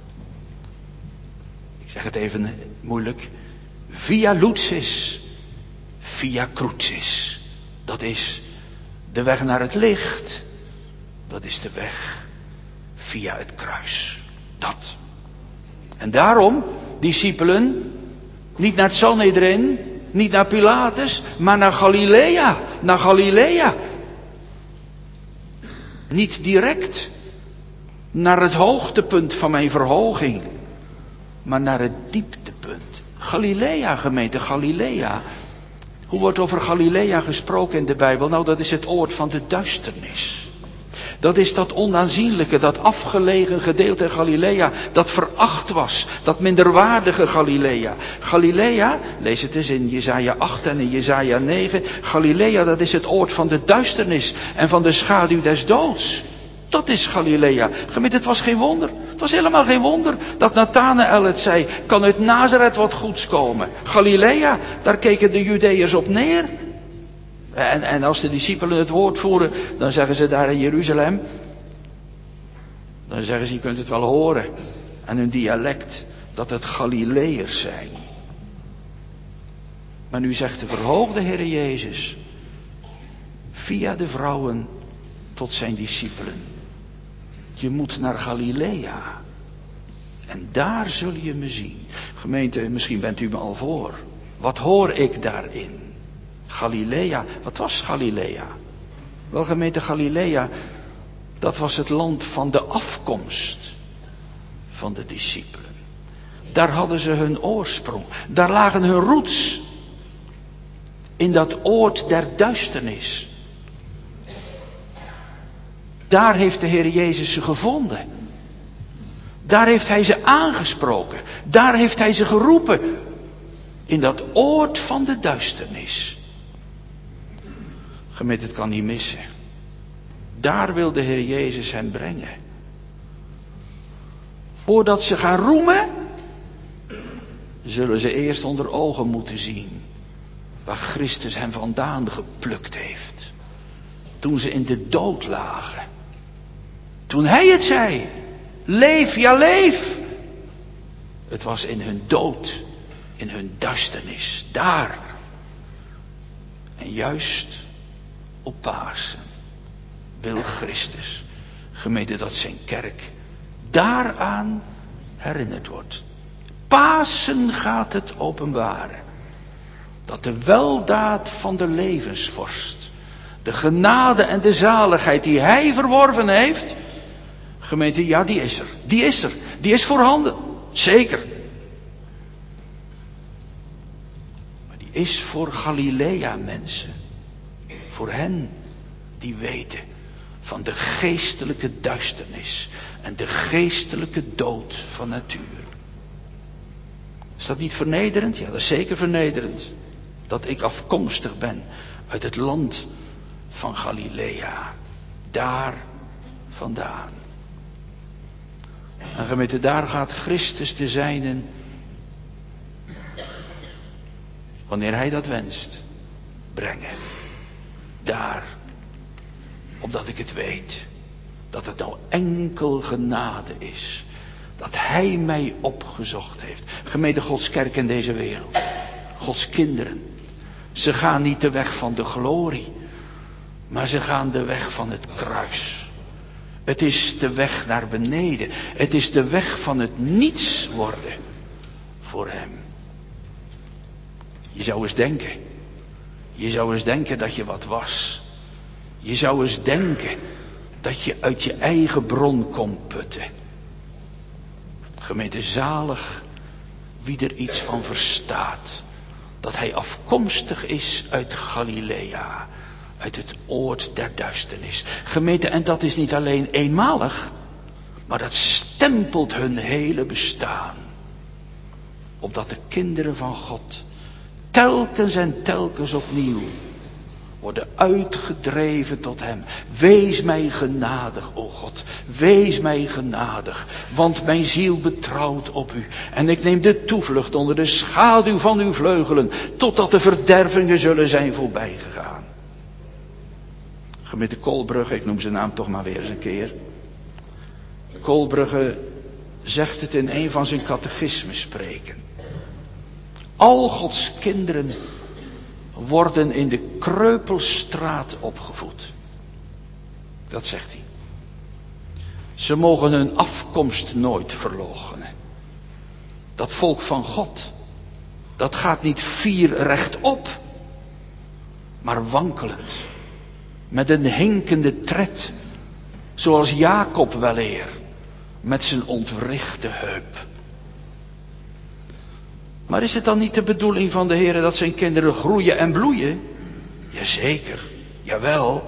Ik zeg het even moeilijk. Via lucis, via crucis. Dat is de weg naar het licht. Dat is de weg via het kruis. Dat. En daarom, discipelen, niet naar het Sanhedrin, niet naar Pilatus, maar naar Galilea. Naar Galilea. Niet direct naar het hoogtepunt van mijn verhoging, maar naar het dieptepunt. Galilea, gemeente, Galilea. Hoe wordt over Galilea gesproken in de Bijbel? Nou, dat is het oord van de duisternis. Dat is dat onaanzienlijke, dat afgelegen gedeelte Galilea, dat veracht was, dat minderwaardige Galilea. Galilea, lees het eens in Jesaja 8 en in Jesaja 9. Galilea, dat is het oord van de duisternis en van de schaduw des doods. Dat is Galilea. Gemeente, het was geen wonder. Het was helemaal geen wonder dat Nathanael het zei. Kan uit Nazareth wat goeds komen? Galilea, daar keken de Judeërs op neer. En als de discipelen het woord voeren, dan zeggen ze daar in Jeruzalem. Dan zeggen ze, je kunt het wel horen aan hun dialect, dat het Galileërs zijn. Maar nu zegt de verhoogde Heer Jezus, via de vrouwen tot zijn discipelen. Je moet naar Galilea. En daar zul je me zien. Gemeente, misschien bent u me al voor. Wat hoor ik daarin? Galilea, wat was Galilea? Wel, gemeente, Galilea, dat was het land van de afkomst van de discipelen. Daar hadden ze hun oorsprong. Daar lagen hun roots. In dat oord der duisternis. Daar heeft de Heer Jezus ze gevonden. Daar heeft Hij ze aangesproken. Daar heeft Hij ze geroepen. In dat oord van de duisternis. Gemeente, het kan niet missen. Daar wil de Heer Jezus hen brengen. Voordat ze gaan roemen, zullen ze eerst onder ogen moeten zien waar Christus hen vandaan geplukt heeft. Toen ze in de dood lagen. Toen Hij het zei. Leef, ja leef. Het was in hun dood. In hun duisternis. Daar. En juist op Pasen wil Christus, gemeente, dat zijn kerk daaraan herinnerd wordt. Pasen gaat het openbaren. Dat de weldaad van de levensvorst, de genade en de zaligheid die Hij verworven heeft, gemeente, ja, die is er. Die is er. Die is voorhanden. Zeker. Maar die is voor Galilea mensen. Voor hen die weten van de geestelijke duisternis en de geestelijke dood van natuur. Is dat niet vernederend? Ja, dat is zeker vernederend. Dat ik afkomstig ben uit het land van Galilea. Daar vandaan. En gemeente, daar gaat Christus de zijnen, wanneer Hij dat wenst, brengen. Daar, opdat ik het weet, dat het nou enkel genade is, dat Hij mij opgezocht heeft. Gemeente, Gods kerk in deze wereld, Gods kinderen, ze gaan niet de weg van de glorie, maar ze gaan de weg van het kruis. Het is de weg naar beneden. Het is de weg van het niets worden voor Hem. Je zou eens denken dat je wat was. Je zou eens denken dat je uit je eigen bron kon putten. Gemeente, zalig wie er iets van verstaat. Dat Hij afkomstig is uit Galilea. Uit het oord der duisternis. Gemeente, en dat is niet alleen eenmalig, maar dat stempelt hun hele bestaan. Opdat de kinderen van God telkens en telkens opnieuw worden uitgedreven tot hem. Wees mij genadig, o God, wees mij genadig, want mijn ziel betrouwt op u. En ik neem de toevlucht onder de schaduw van uw vleugelen, totdat de verdervingen zullen zijn voorbijgegaan. Gemeente Kolbrugge, ik noem zijn naam toch maar weer eens een keer. Kolbrugge zegt het in een van zijn catechismespreken. Al Gods kinderen worden in de kreupelstraat opgevoed. Dat zegt hij. Ze mogen hun afkomst nooit verloochenen. Dat volk van God, dat gaat niet fier rechtop, maar wankelend. Met een hinkende tred, zoals Jacob weleer, met zijn ontwrichte heup. Maar is het dan niet de bedoeling van de Heer dat zijn kinderen groeien en bloeien? Jazeker, jawel.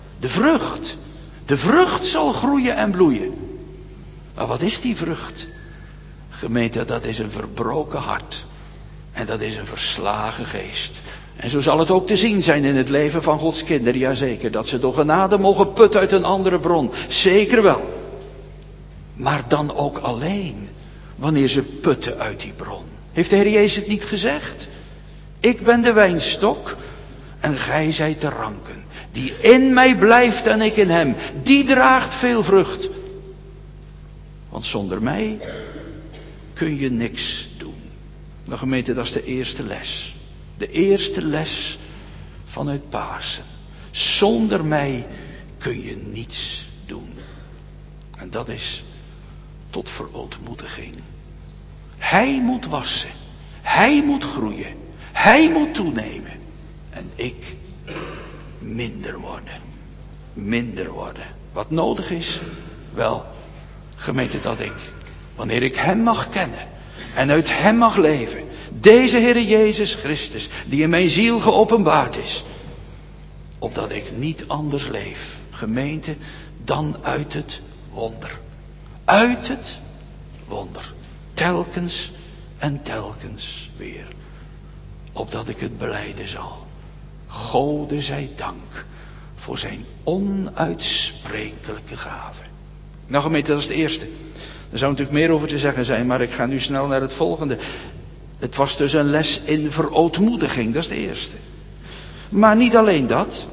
De vrucht zal groeien en bloeien. Maar wat is die vrucht? Gemeente, dat is een verbroken hart. En dat is een verslagen geest. En zo zal het ook te zien zijn in het leven van Gods kinderen. Jazeker, dat ze door genade mogen putten uit een andere bron. Zeker wel. Maar dan ook alleen wanneer ze putten uit die bron. Heeft de Heer Jezus het niet gezegd? Ik ben de wijnstok en gij zijt de ranken. Die in mij blijft en ik in hem, die draagt veel vrucht. Want zonder mij kun je niks doen. Nou gemeente, dat is de eerste les. De eerste les vanuit Pasen. Zonder mij kun je niets doen. En dat is tot verootmoediging. Hij moet wassen. Hij moet groeien. Hij moet toenemen. En ik minder worden. Minder worden. Wat nodig is? Wel, gemeente, dat ik, wanneer ik hem mag kennen en uit hem mag leven, deze Heere Jezus Christus, die in mijn ziel geopenbaard is, opdat ik niet anders leef, gemeente, dan uit het wonder. Uit het wonder. Telkens en telkens weer. Opdat ik het belijden zal. Gode zij dank voor zijn onuitsprekelijke gave. Nou gemeente, dat is het eerste. Er zou natuurlijk meer over te zeggen zijn, maar ik ga nu snel naar het volgende. Het was dus een les in verootmoediging, dat is de eerste. Maar niet alleen dat.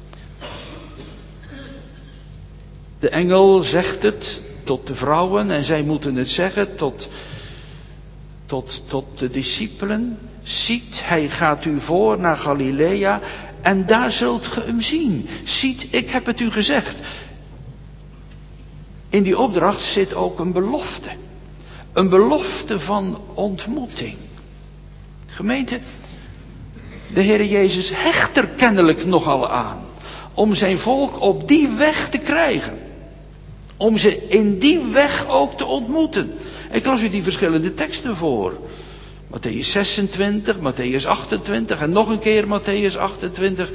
De engel zegt het tot de vrouwen en zij moeten het zeggen tot de discipelen. Ziet, hij gaat u voor naar Galilea en daar zult ge hem zien. Ziet, ik heb het u gezegd. In die opdracht zit ook een belofte. Een belofte van ontmoeting. Gemeente, de Heere Jezus hecht er kennelijk nogal aan om zijn volk op die weg te krijgen. Om ze in die weg ook te ontmoeten. Ik las u die verschillende teksten voor. Mattheüs 26, Mattheüs 28 en nog een keer Mattheüs 28.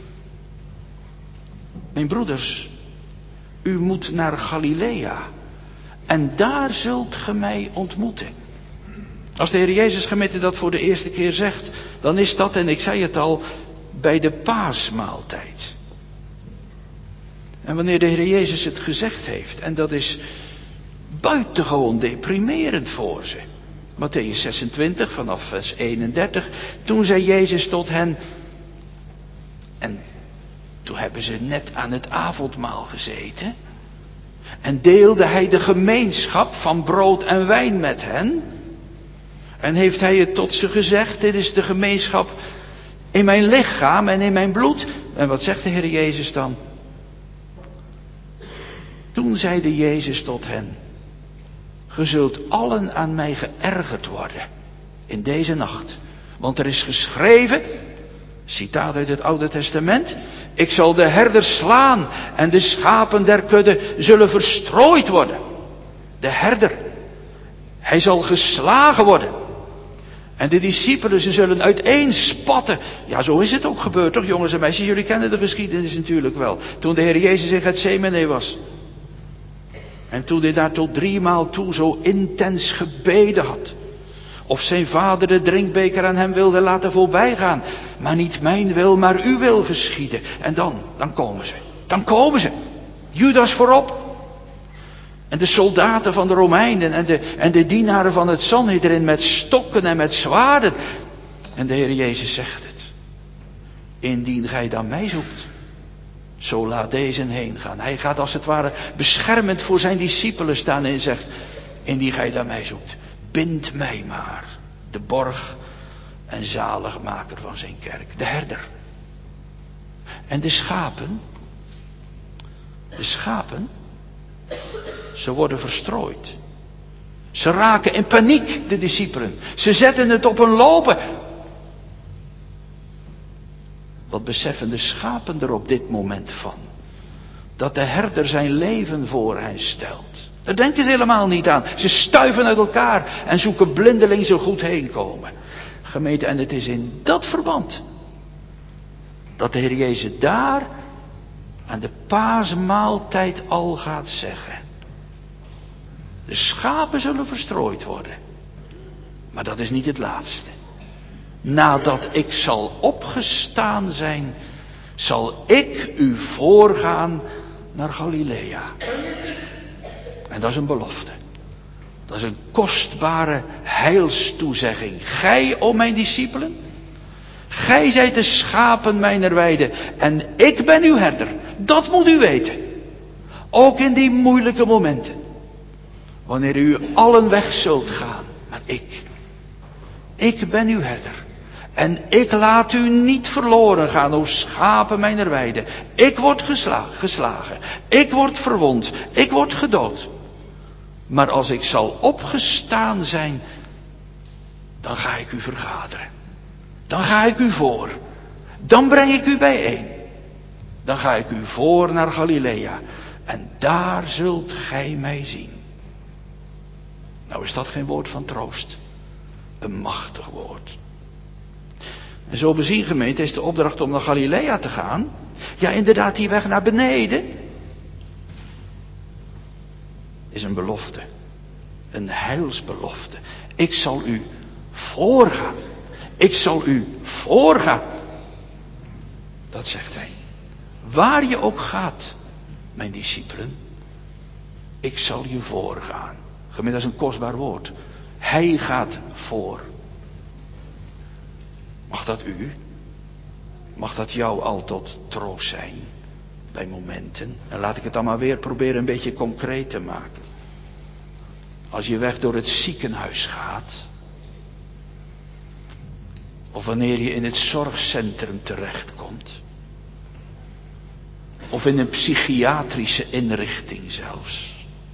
Mijn broeders, u moet naar Galilea en daar zult ge mij ontmoeten. Als de Heer Jezus gemeente dat voor de eerste keer zegt, dan is dat, en ik zei het al, bij de paasmaaltijd. En wanneer de Heer Jezus het gezegd heeft, en dat is buitengewoon deprimerend voor ze. Mattheüs 26 vanaf vers 31. Toen zei Jezus tot hen, en toen hebben ze net aan het avondmaal gezeten. En deelde hij de gemeenschap van brood en wijn met hen. En heeft hij het tot ze gezegd, dit is de gemeenschap in mijn lichaam en in mijn bloed. En wat zegt de Heer Jezus dan? Toen zeide Jezus tot hen, ge zult allen aan mij geërgerd worden in deze nacht. Want er is geschreven, citaat uit het Oude Testament, ik zal de herder slaan en de schapen der kudde zullen verstrooid worden. De herder, hij zal geslagen worden. En de discipelen, ze zullen uiteenspatten. Ja, zo is het ook gebeurd, toch jongens en meisjes? Jullie kennen de geschiedenis natuurlijk wel. Toen de Heer Jezus in Getsemane was. En toen hij daar tot 3 maal toe zo intens gebeden had. Of zijn vader de drinkbeker aan hem wilde laten voorbijgaan. maar niet mijn wil, maar uw wil geschieden. En dan komen ze. Dan komen ze. Judas voorop. En de soldaten van de Romeinen en de dienaren van het Sanhedrin met stokken en met zwaarden. En de Heer Jezus zegt het. Indien gij dan mij zoekt, zo laat deze heen gaan. Hij gaat als het ware beschermend voor zijn discipelen staan en zegt, indien gij dan mij zoekt, bind mij maar, de borg en zaligmaker van zijn kerk, de herder. En de schapen, ze worden verstrooid. Ze raken in paniek, de discipelen. Ze zetten het op een lopen. Wat beseffen de schapen er op dit moment van? Dat de herder zijn leven voor hen stelt. Daar denkt het helemaal niet aan. Ze stuiven uit elkaar en zoeken blindelings zo goed heen komen. Gemeente, en het is in dat verband dat de Heer Jezus daar aan de paasmaaltijd al gaat zeggen. De schapen zullen verstrooid worden. Maar dat is niet het laatste. Nadat ik zal opgestaan zijn, zal ik u voorgaan naar Galilea. En dat is een belofte. Dat is een kostbare heilstoezegging. Gij, o mijn discipelen, gij zijt de schapen mijner weide en ik ben uw herder. Dat moet u weten. Ook in die moeilijke momenten. Wanneer u allen weg zult gaan. Maar ik ben uw herder. En ik laat u niet verloren gaan, o schapen mijner weide. Ik word geslagen. Ik word verwond. Ik word gedood. Maar als ik zal opgestaan zijn, dan ga ik u vergaderen. Dan ga ik u voor. Dan breng ik u bijeen. Dan ga ik u voor naar Galilea. En daar zult gij mij zien. Nou is dat geen woord van troost. Een machtig woord. En zo bezien, gemeente, is de opdracht om naar Galilea te gaan. Ja, inderdaad, die weg naar beneden is een belofte. Een heilsbelofte. Ik zal u voorgaan. Ik zal u voorgaan. Dat zegt hij. Waar je ook gaat, mijn discipelen, ik zal je voorgaan. Gemeente, dat is een kostbaar woord. Hij gaat voor. Mag dat u? Mag dat jou al tot troost zijn? Bij momenten. En laat ik het dan maar weer proberen een beetje concreet te maken. Als je weg door het ziekenhuis gaat. Of wanneer je in het zorgcentrum terechtkomt. Of in een psychiatrische inrichting zelfs.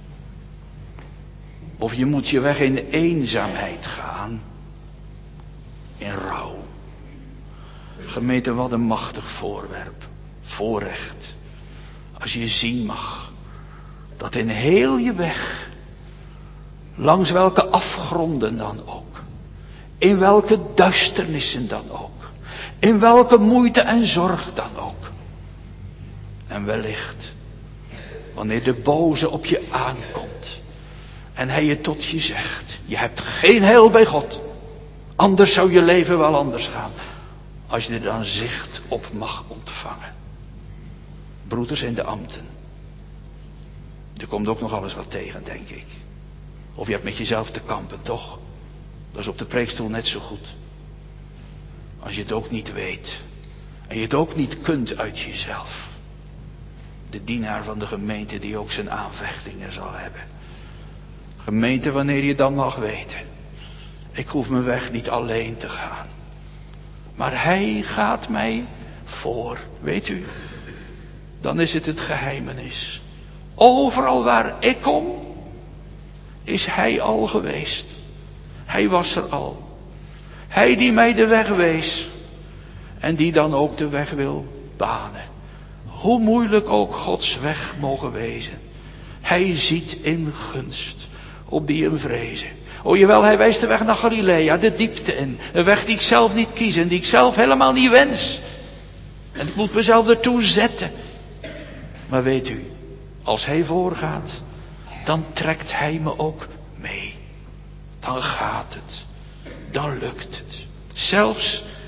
Of je moet je weg in eenzaamheid gaan. In rouw. Gemeente, wat een machtig voorwerp. Voorrecht. Als je zien mag. Dat in heel je weg. Langs welke afgronden dan ook. In welke duisternissen dan ook. In welke moeite en zorg dan ook. En wellicht. Wanneer de boze op je aankomt. En hij je tot je zegt. Je hebt geen heil bij God. Anders zou je leven wel anders gaan. Als je er dan zicht op mag ontvangen. Broeders in de ambten. Er komt ook nog alles wat tegen, denk ik. Of je hebt met jezelf te kampen, toch? Dat is op de preekstoel net zo goed. Als je het ook niet weet. En je het ook niet kunt uit jezelf. De dienaar van de gemeente die ook zijn aanvechtingen zal hebben. Gemeente, wanneer je dan mag weten. Ik hoef mijn weg niet alleen te gaan. Maar hij gaat mij voor. Weet u. Dan is het geheimenis. Overal waar ik kom. Is hij al geweest. Hij was er al. Hij die mij de weg wees. En die dan ook de weg wil banen. Hoe moeilijk ook Gods weg mogen wezen. Hij ziet in gunst. Op die hem vrezen. O jawel, hij wijst de weg naar Galilea, de diepte in. Een weg die ik zelf niet kies en die ik zelf helemaal niet wens. En ik moet mezelf ertoe zetten. Maar weet u, als hij voorgaat, dan trekt hij me ook mee. Dan gaat het. Dan lukt het. Zelfs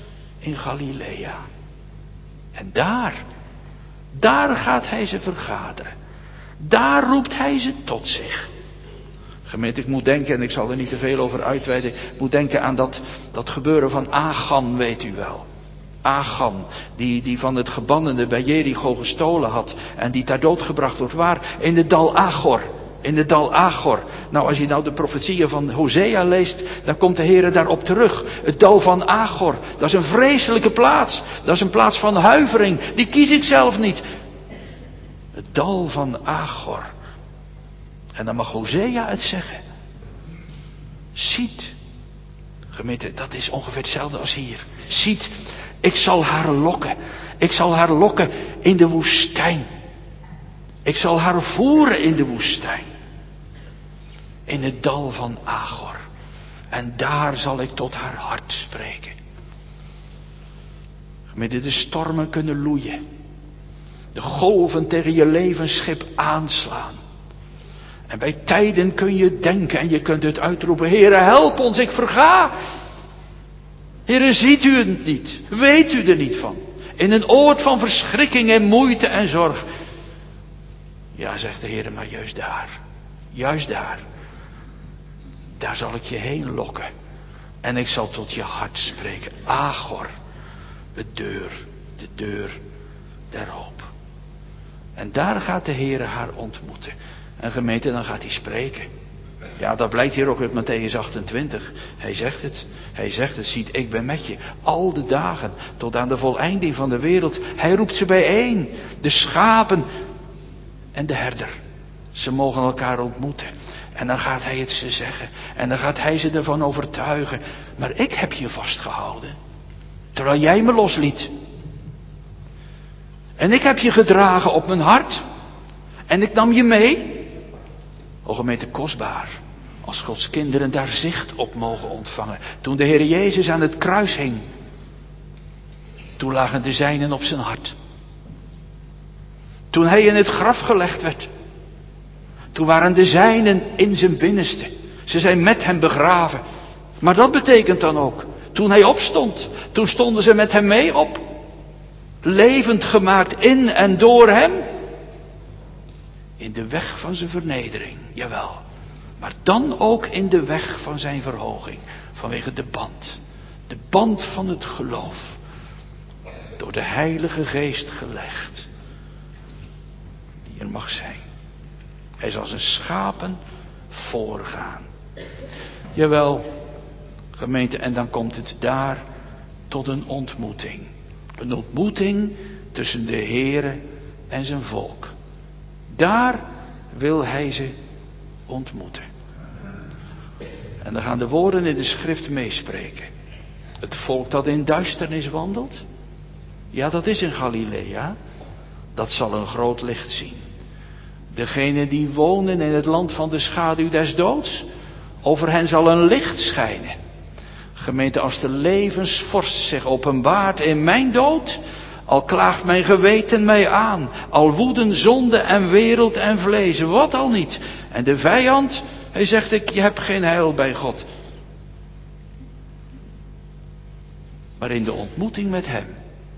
in Galilea. En daar gaat hij ze vergaderen. Daar roept hij ze tot zich. Gemeente, ik moet denken, en ik zal er niet te veel over uitweiden, ik moet denken aan dat gebeuren van Achan, weet u wel. Achan, die van het gebannene bij Jericho gestolen had en die ter dood gebracht wordt. Waar? In het dal Achor. In het dal Achor. Nou, als je nou de profetieën van Hosea leest, dan komt de Heer daarop terug. Het dal van Achor, dat is een vreselijke plaats. Dat is een plaats van huivering. Die kies ik zelf niet. Het dal van Achor. En dan mag Hosea het zeggen. Ziet. Gemeente, dat is ongeveer hetzelfde als hier. Ziet, ik zal haar lokken. Ik zal haar lokken in de woestijn. Ik zal haar voeren in de woestijn. In het dal van Achor. En daar zal ik tot haar hart spreken. Gemeente, de stormen kunnen loeien. De golven tegen je levensschip aanslaan. En bij tijden kun je denken en je kunt het uitroepen. Heere, help ons, ik verga. Heere, ziet u het niet? Weet u er niet van? In een oord van verschrikking en moeite en zorg. Ja, zegt de Heere, maar juist daar zal ik je heen lokken. En ik zal tot je hart spreken. Achor, de deur der hoop. En daar gaat de Heere haar ontmoeten. En gemeente, dan gaat hij spreken. Ja, dat blijkt hier ook uit Mattheüs 28. Hij zegt het, ziet, ik ben met je. Al de dagen, tot aan de voleinding van de wereld. Hij roept ze bijeen. De schapen en de herder. Ze mogen elkaar ontmoeten. En dan gaat hij het ze zeggen. En dan gaat hij ze ervan overtuigen. Maar ik heb je vastgehouden. Terwijl jij me losliet. En ik heb je gedragen op mijn hart. En ik nam je mee. O gemeente, kostbaar. Als Gods kinderen daar zicht op mogen ontvangen. Toen de Heer Jezus aan het kruis hing. Toen lagen de zijnen op zijn hart. Toen hij in het graf gelegd werd. Toen waren de zijnen in zijn binnenste. Ze zijn met hem begraven. Maar dat betekent dan ook. Toen hij opstond. Toen stonden ze met hem mee op. Levend gemaakt in en door hem. In de weg van zijn vernedering, jawel. Maar dan ook in de weg van zijn verhoging. Vanwege de band. De band van het geloof. Door de Heilige Geest gelegd. Die er mag zijn. Hij zal zijn schapen voorgaan. Jawel, gemeente, en dan komt het daar tot een ontmoeting. Een ontmoeting tussen de Heere en zijn volk. Daar wil hij ze ontmoeten. En dan gaan de woorden in de schrift meespreken. Het volk dat in duisternis wandelt. Ja, dat is in Galilea. Dat zal een groot licht zien. Degenen die wonen in het land van de schaduw des doods. Over hen zal een licht schijnen. Gemeente, als de levensvorst zich openbaart in mijn dood. Al klaagt mijn geweten mij aan. Al woeden zonde en wereld en vlees. Wat al niet. En de vijand, hij zegt, je hebt geen heil bij God. Maar in de ontmoeting met hem.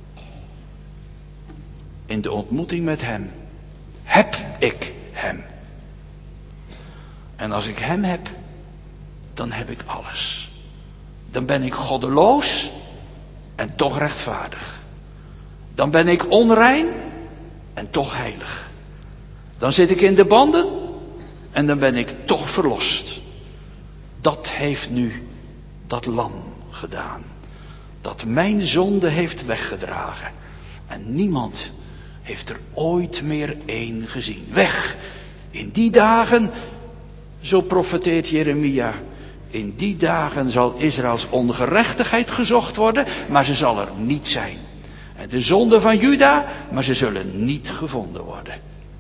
In de ontmoeting met hem. Heb ik hem. En als ik hem heb. Dan heb ik alles. Dan ben ik goddeloos. En toch rechtvaardig. Dan ben ik onrein en toch heilig. Dan zit ik in de banden en dan ben ik toch verlost. Dat heeft nu dat lam gedaan. Dat mijn zonde heeft weggedragen. En niemand heeft er ooit meer één gezien. Weg. In die dagen, zo profeteert Jeremia. In die dagen zal Israëls ongerechtigheid gezocht worden, maar ze zal er niet zijn. En de zonde van Juda, maar ze zullen niet gevonden worden.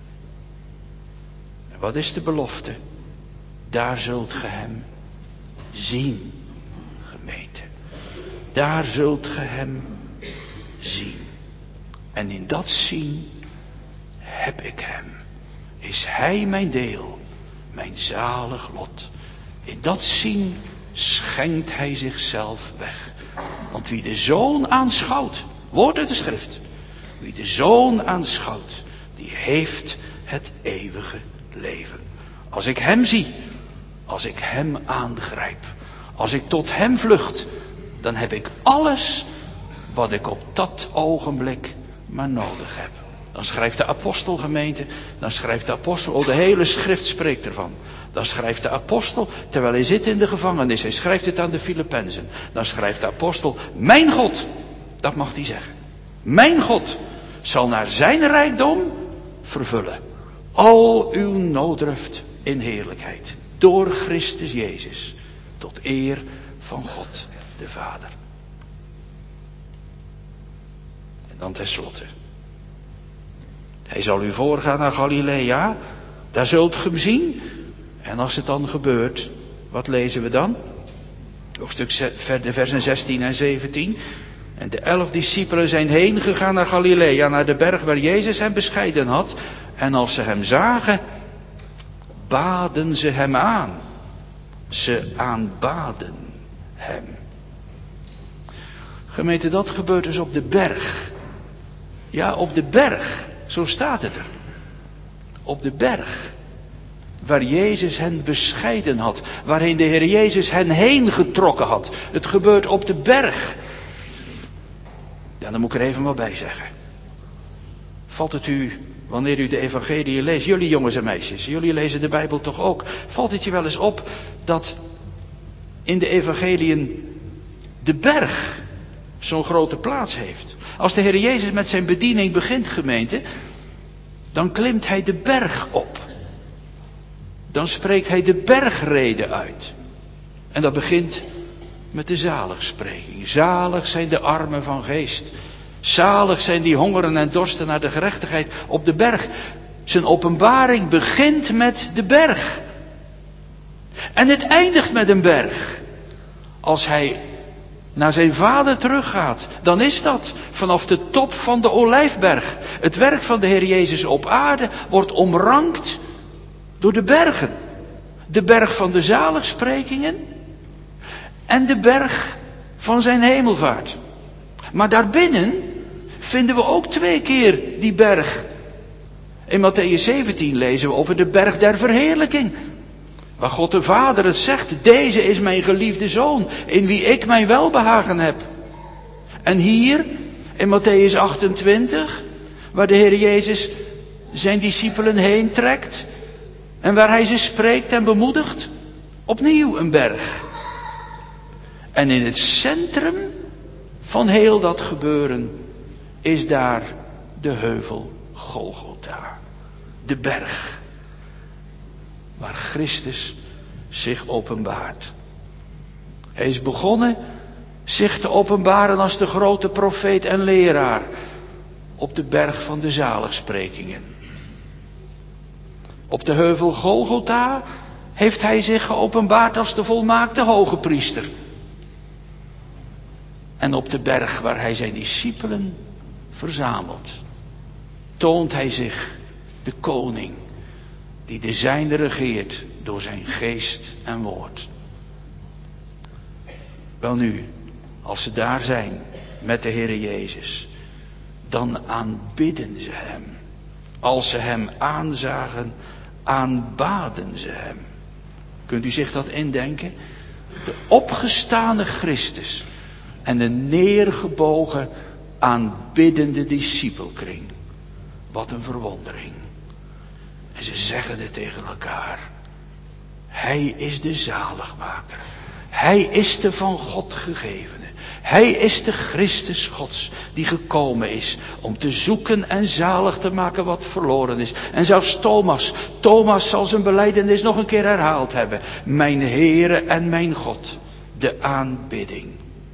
En wat is de belofte? Daar zult ge hem zien, gemeente. Daar zult ge hem zien. En in dat zien heb ik hem. Is hij mijn deel, mijn zalig lot. In dat zien schenkt hij zichzelf weg. Want wie de Zoon aanschouwt, woord uit de schrift. Wie de Zoon aanschouwt, die heeft het eeuwige leven. Als ik hem zie, als ik hem aangrijp, als ik tot hem vlucht, dan heb ik alles wat ik op dat ogenblik maar nodig heb. Dan schrijft de apostel, gemeente, dan schrijft de apostel, de hele schrift spreekt ervan. Dan schrijft de apostel, terwijl hij zit in de gevangenis, hij schrijft het aan de Filippenzen. Dan schrijft de apostel, mijn God, dat mag hij zeggen. Mijn God zal naar zijn rijkdom vervullen al uw nooddruft in heerlijkheid. Door Christus Jezus, tot eer van God de Vader. En dan tenslotte. Hij zal u voorgaan naar Galilea, daar zult ge hem zien. En als het dan gebeurt, wat lezen we dan? Hoofdstuk verder, versen 16 en 17. En de 11 discipelen zijn heen gegaan naar Galilea, naar de berg waar Jezus hem bescheiden had. En als ze hem zagen, baden ze hem aan. Ze aanbaden hem. Gemeente, dat gebeurt dus op de berg. Ja, op de berg. Zo staat het er. Op de berg. Waar Jezus hen bescheiden had. Waarheen de Heer Jezus hen heen getrokken had. Het gebeurt op de berg. Ja, dan moet ik er even wat bij zeggen. Valt het u, wanneer u de evangelie leest, jullie jongens en meisjes, jullie lezen de Bijbel toch ook. Valt het je wel eens op dat in de evangeliën de berg zo'n grote plaats heeft? Als de Heer Jezus met zijn bediening begint, gemeente, dan klimt hij de berg op. Dan spreekt hij de bergrede uit. En dat begint met de zaligspreking. Zalig zijn de armen van geest. Zalig zijn die hongeren en dorsten naar de gerechtigheid op de berg. Zijn openbaring begint met de berg. En het eindigt met een berg. Als hij naar zijn Vader teruggaat, dan is dat vanaf de top van de Olijfberg. Het werk van de Heer Jezus op aarde wordt omrankt door de bergen. De berg van de zaligsprekingen en de berg van zijn hemelvaart. Maar daarbinnen vinden we ook 2 keer die berg. In Mattheüs 17 lezen we over de berg der verheerlijking. Waar God de Vader het zegt, deze is mijn geliefde Zoon, in wie ik mijn welbehagen heb. En hier, in Mattheüs 28, waar de Heer Jezus zijn discipelen heen trekt, en waar hij ze spreekt en bemoedigt, opnieuw een berg. En in het centrum van heel dat gebeuren is daar de heuvel Golgotha. De berg waar Christus zich openbaart. Hij is begonnen zich te openbaren als de grote profeet en leraar op de berg van de zaligsprekingen. Op de heuvel Golgotha heeft hij zich geopenbaard als de volmaakte hoge priester. En op de berg waar hij zijn discipelen verzamelt, toont hij zich de koning die de zijne regeert door zijn geest en woord. Welnu, als ze daar zijn met de Heere Jezus, dan aanbidden ze hem. Als ze hem aanzagen, aanbaden ze hem. Kunt u zich dat indenken? De opgestane Christus en de neergebogen aanbiddende discipelkring. Wat een verwondering. En ze zeggen het tegen elkaar. Hij is de zaligmaker. Hij is de van God gegevene. Hij is de Christus Gods die gekomen is om te zoeken en zalig te maken wat verloren is. En zelfs Thomas zal zijn belijdenis nog een keer herhaald hebben. Mijn Heere en mijn God, de aanbidding.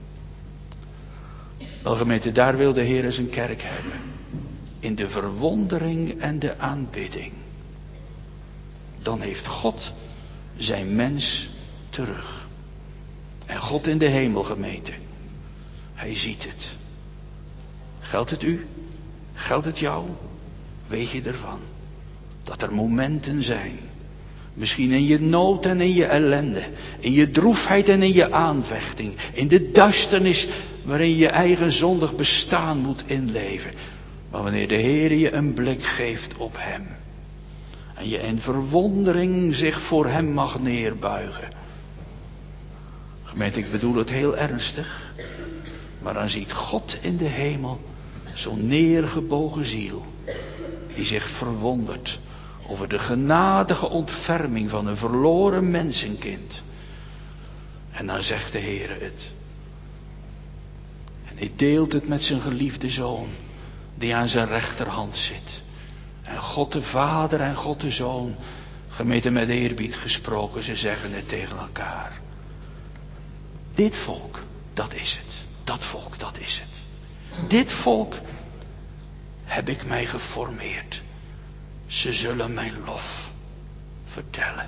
Wel gemeente, daar wil de Heer zijn kerk hebben. In de verwondering en de aanbidding. Dan heeft God zijn mens terug. En God in de hemel, gemeente. Hij ziet het. Geldt het u? Geldt het jou? Weet je ervan? Dat er momenten zijn Misschien in je nood en in je ellende. In je droefheid en in je aanvechting. In de duisternis waarin je eigen zondig bestaan moet inleven. Maar wanneer de Heer je een blik geeft op Hem. En je in verwondering zich voor Hem mag neerbuigen. Gemeente, ik bedoel het heel ernstig. Maar dan ziet God in de hemel zo'n neergebogen ziel. Die zich verwondert over de genadige ontferming van een verloren mensenkind. En dan zegt de Heer het. En hij deelt het met zijn geliefde zoon, die aan zijn rechterhand zit. En God de Vader en God de Zoon, gemeente met eerbied gesproken, ze zeggen het tegen elkaar. Dit volk, dat is het. Dat volk, dat is het. Dit volk heb ik mij geformeerd. Ze zullen mijn lof vertellen.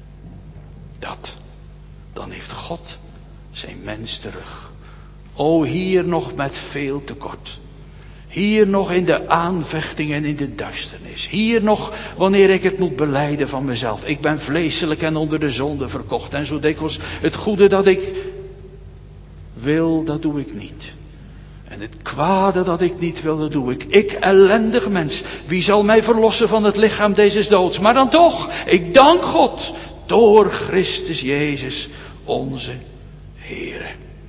Dan heeft God zijn mens terug. O, hier nog met veel tekort. Hier nog in de aanvechting en in de duisternis. Hier nog wanneer ik het moet belijden van mezelf. Ik ben vleeselijk en onder de zonde verkocht. En zo dikwijls het goede dat ik wil, dat doe ik niet. En het kwade dat ik niet wil, dat doe ik. Ik, ellendig mens, wie zal mij verlossen van het lichaam deze doods? Maar dan toch, ik dank God door Christus Jezus, onze Heere.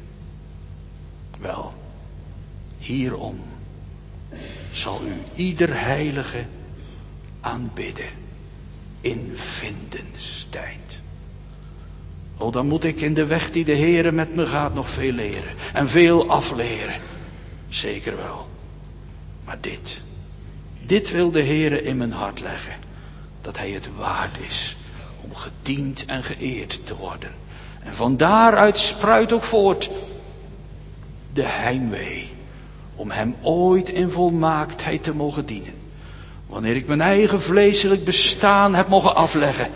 Wel, hierom zal u ieder heilige aanbidden in vindenstijd. O, dan moet ik in de weg die de Heere met me gaat nog veel leren en veel afleren. Zeker wel. Maar dit wil de Heere in mijn hart leggen. Dat Hij het waard is om gediend en geëerd te worden. En van daaruit spruit ook voort de heimwee. Om Hem ooit in volmaaktheid te mogen dienen. Wanneer ik mijn eigen vleeselijk bestaan heb mogen afleggen.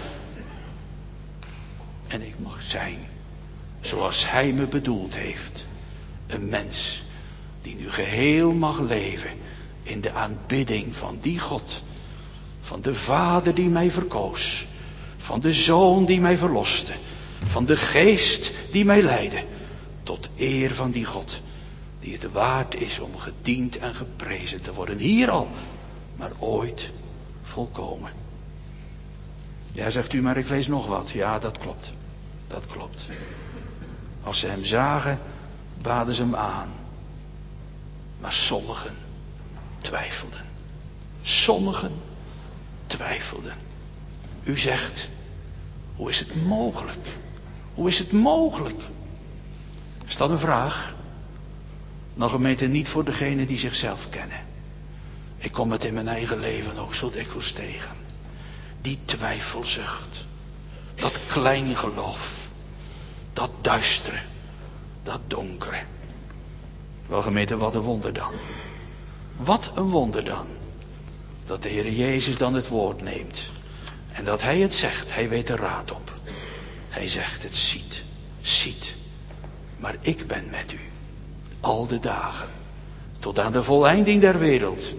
En ik mag zijn zoals Hij me bedoeld heeft. Een mens die nu geheel mag leven in de aanbidding van die God. Van de Vader die mij verkoos. Van de Zoon die mij verloste. Van de Geest die mij leidde. Tot eer van die God. Die het waard is om gediend en geprezen te worden. Hier al, maar ooit volkomen. Ja, zegt u, maar ik lees nog wat. Ja, dat klopt. Dat klopt. Als ze Hem zagen, baden ze Hem aan. Maar sommigen twijfelden. Sommigen twijfelden. U zegt, hoe is het mogelijk? Hoe is het mogelijk? Is dat een vraag? Nou, gemeente, niet voor degenen die zichzelf kennen. Ik kom het in mijn eigen leven ook zo dikwijls tegen. Die twijfelzucht. Dat kleingeloof. Dat duistere. Dat donkere. Wel, gemeente, wat een wonder dan. Wat een wonder dan. Dat de Heer Jezus dan het woord neemt. En dat Hij het zegt. Hij weet er raad op. Hij zegt het, ziet. Maar ik ben met u. Al de dagen. Tot aan de voleinding der wereld.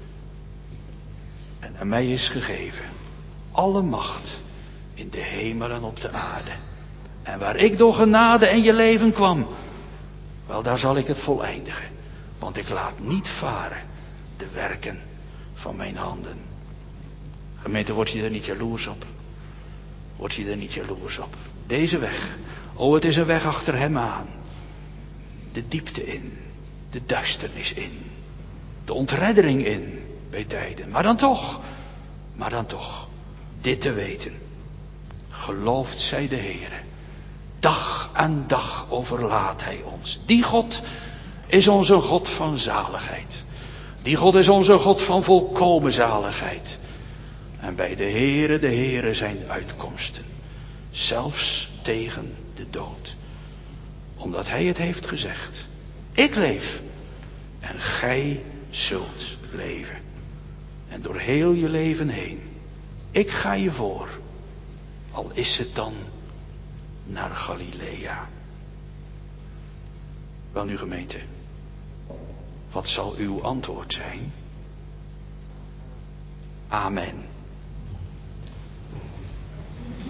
En aan mij is gegeven. Alle macht. In de hemel en op de aarde. En waar ik door genade en je leven kwam. Wel, daar zal ik het voleindigen. Want ik laat niet varen de werken van mijn handen. Gemeente, word je er niet jaloers op? Word je er niet jaloers op? Deze weg. Oh, het is een weg achter Hem aan. De diepte in. De duisternis in. De ontreddering in. Bij tijden. Maar dan toch. Dit te weten. Geloofd zij de Heere. Dag aan dag overlaat Hij ons. Die God is onze God van zaligheid. Die God is onze God van volkomen zaligheid. En bij de Heere zijn uitkomsten. Zelfs tegen de dood. Omdat Hij het heeft gezegd. Ik leef. En gij zult leven. En door heel je leven heen. Ik ga je voor. Al is het dan naar Galilea. Wel nu, gemeente. Wat zal uw antwoord zijn? Amen.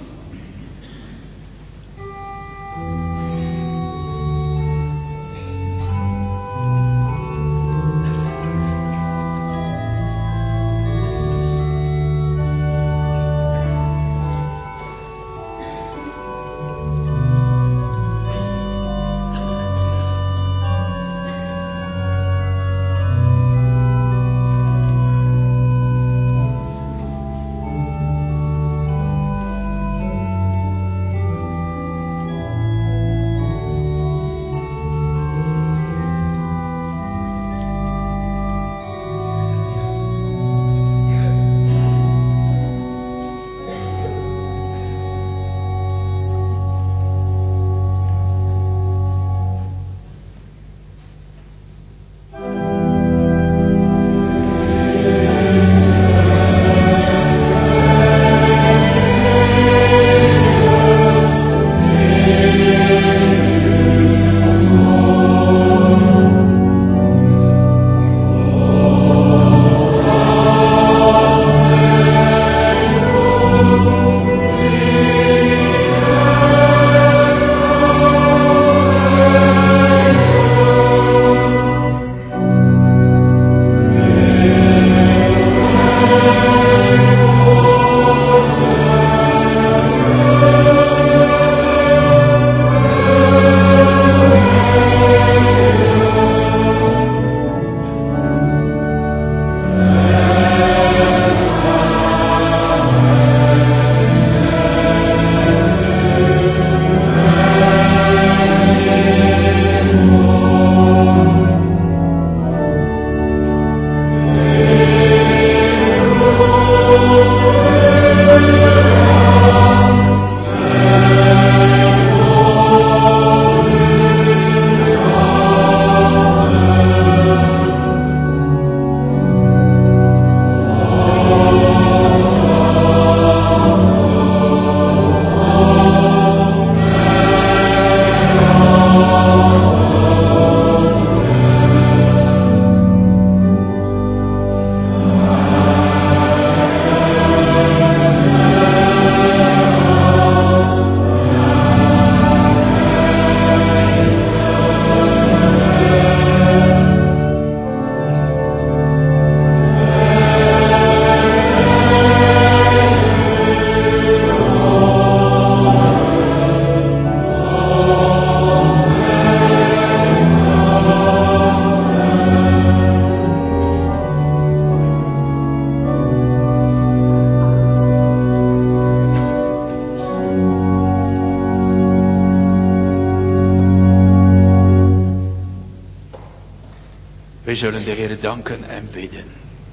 We zullen de Heer danken en bidden.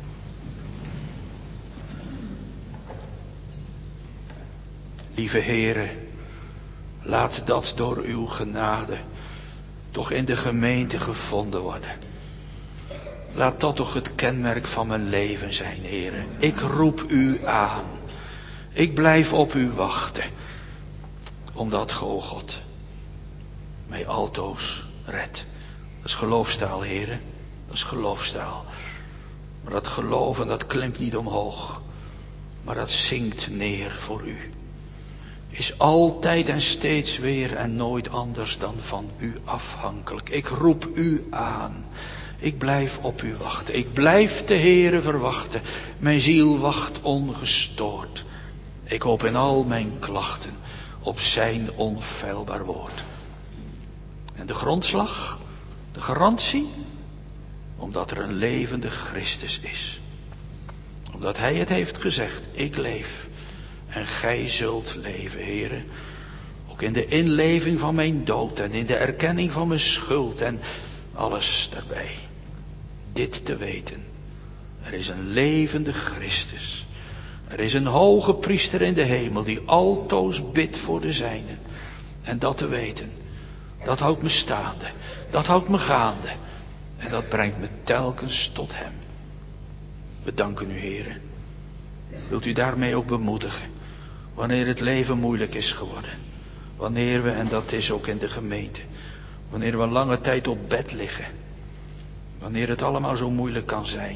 Lieve Heere, laat dat door uw genade toch in de gemeente gevonden worden. Laat dat toch het kenmerk van mijn leven zijn, Heere. Ik roep u aan. Ik blijf op u wachten. Omdat Ge, o God, mij altoos redt. Dat is geloofstaal, Heere. Dat is geloofstaal. Maar dat geloven, dat klimt niet omhoog. Maar dat zinkt neer voor u. Is altijd en steeds weer en nooit anders dan van u afhankelijk. Ik roep u aan. Ik blijf op u wachten. Ik blijf de Heere verwachten. Mijn ziel wacht ongestoord. Ik hoop in al mijn klachten op zijn onfeilbaar woord. En de grondslag, de garantie, omdat er een levende Christus is. Omdat hij het heeft gezegd, ik leef en gij zult leven, Heere. Ook in de inleving van mijn dood en in de erkenning van mijn schuld en alles daarbij. Dit te weten, er is een levende Christus. Er is een hoge priester in de hemel die altoos bidt voor de zijnen. En dat te weten, dat houdt me staande, dat houdt me gaande. En dat brengt me telkens tot hem. We danken u, Heere. Wilt u daarmee ook bemoedigen, wanneer het leven moeilijk is geworden. Wanneer we, en dat is ook in de gemeente, wanneer we lange tijd op bed liggen. Wanneer het allemaal zo moeilijk kan zijn.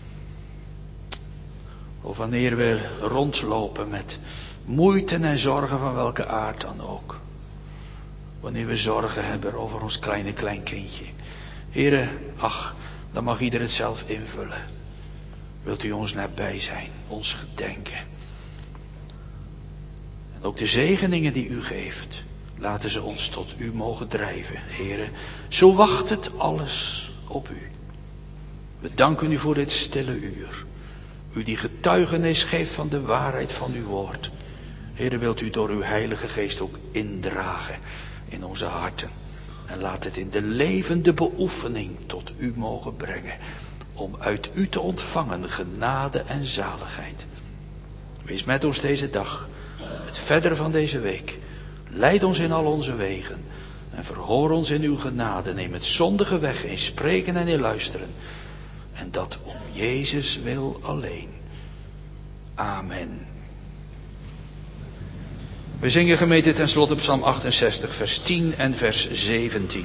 Of wanneer we rondlopen met moeite en zorgen van welke aard dan ook. Wanneer we zorgen hebben over ons kleine kleinkindje. Heere, ach, dan mag ieder het zelf invullen. Wilt u ons nabij zijn, ons gedenken. En ook de zegeningen die u geeft, laten ze ons tot u mogen drijven, Heere. Zo wacht het alles op u. We danken u voor dit stille uur. U die getuigenis geeft van de waarheid van uw woord. Heere, wilt u door uw Heilige Geest ook indragen in onze harten. En laat het in de levende beoefening tot u mogen brengen. Om uit u te ontvangen genade en zaligheid. Wees met ons deze dag. Het verder van deze week. Leid ons in al onze wegen. En verhoor ons in uw genade. Neem het zondige weg in spreken en in luisteren. En dat om Jezus wil alleen. Amen. We zingen gemeente tenslotte Psalm 68 vers 10 en vers 17.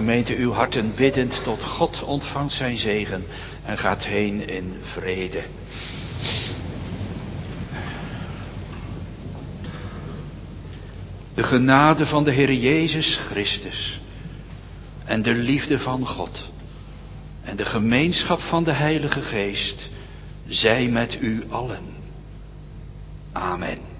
gemeente uw harten biddend tot God, ontvangt zijn zegen en gaat heen in vrede. De genade van de Heer Jezus Christus en de liefde van God en de gemeenschap van de Heilige Geest zij met u allen. Amen.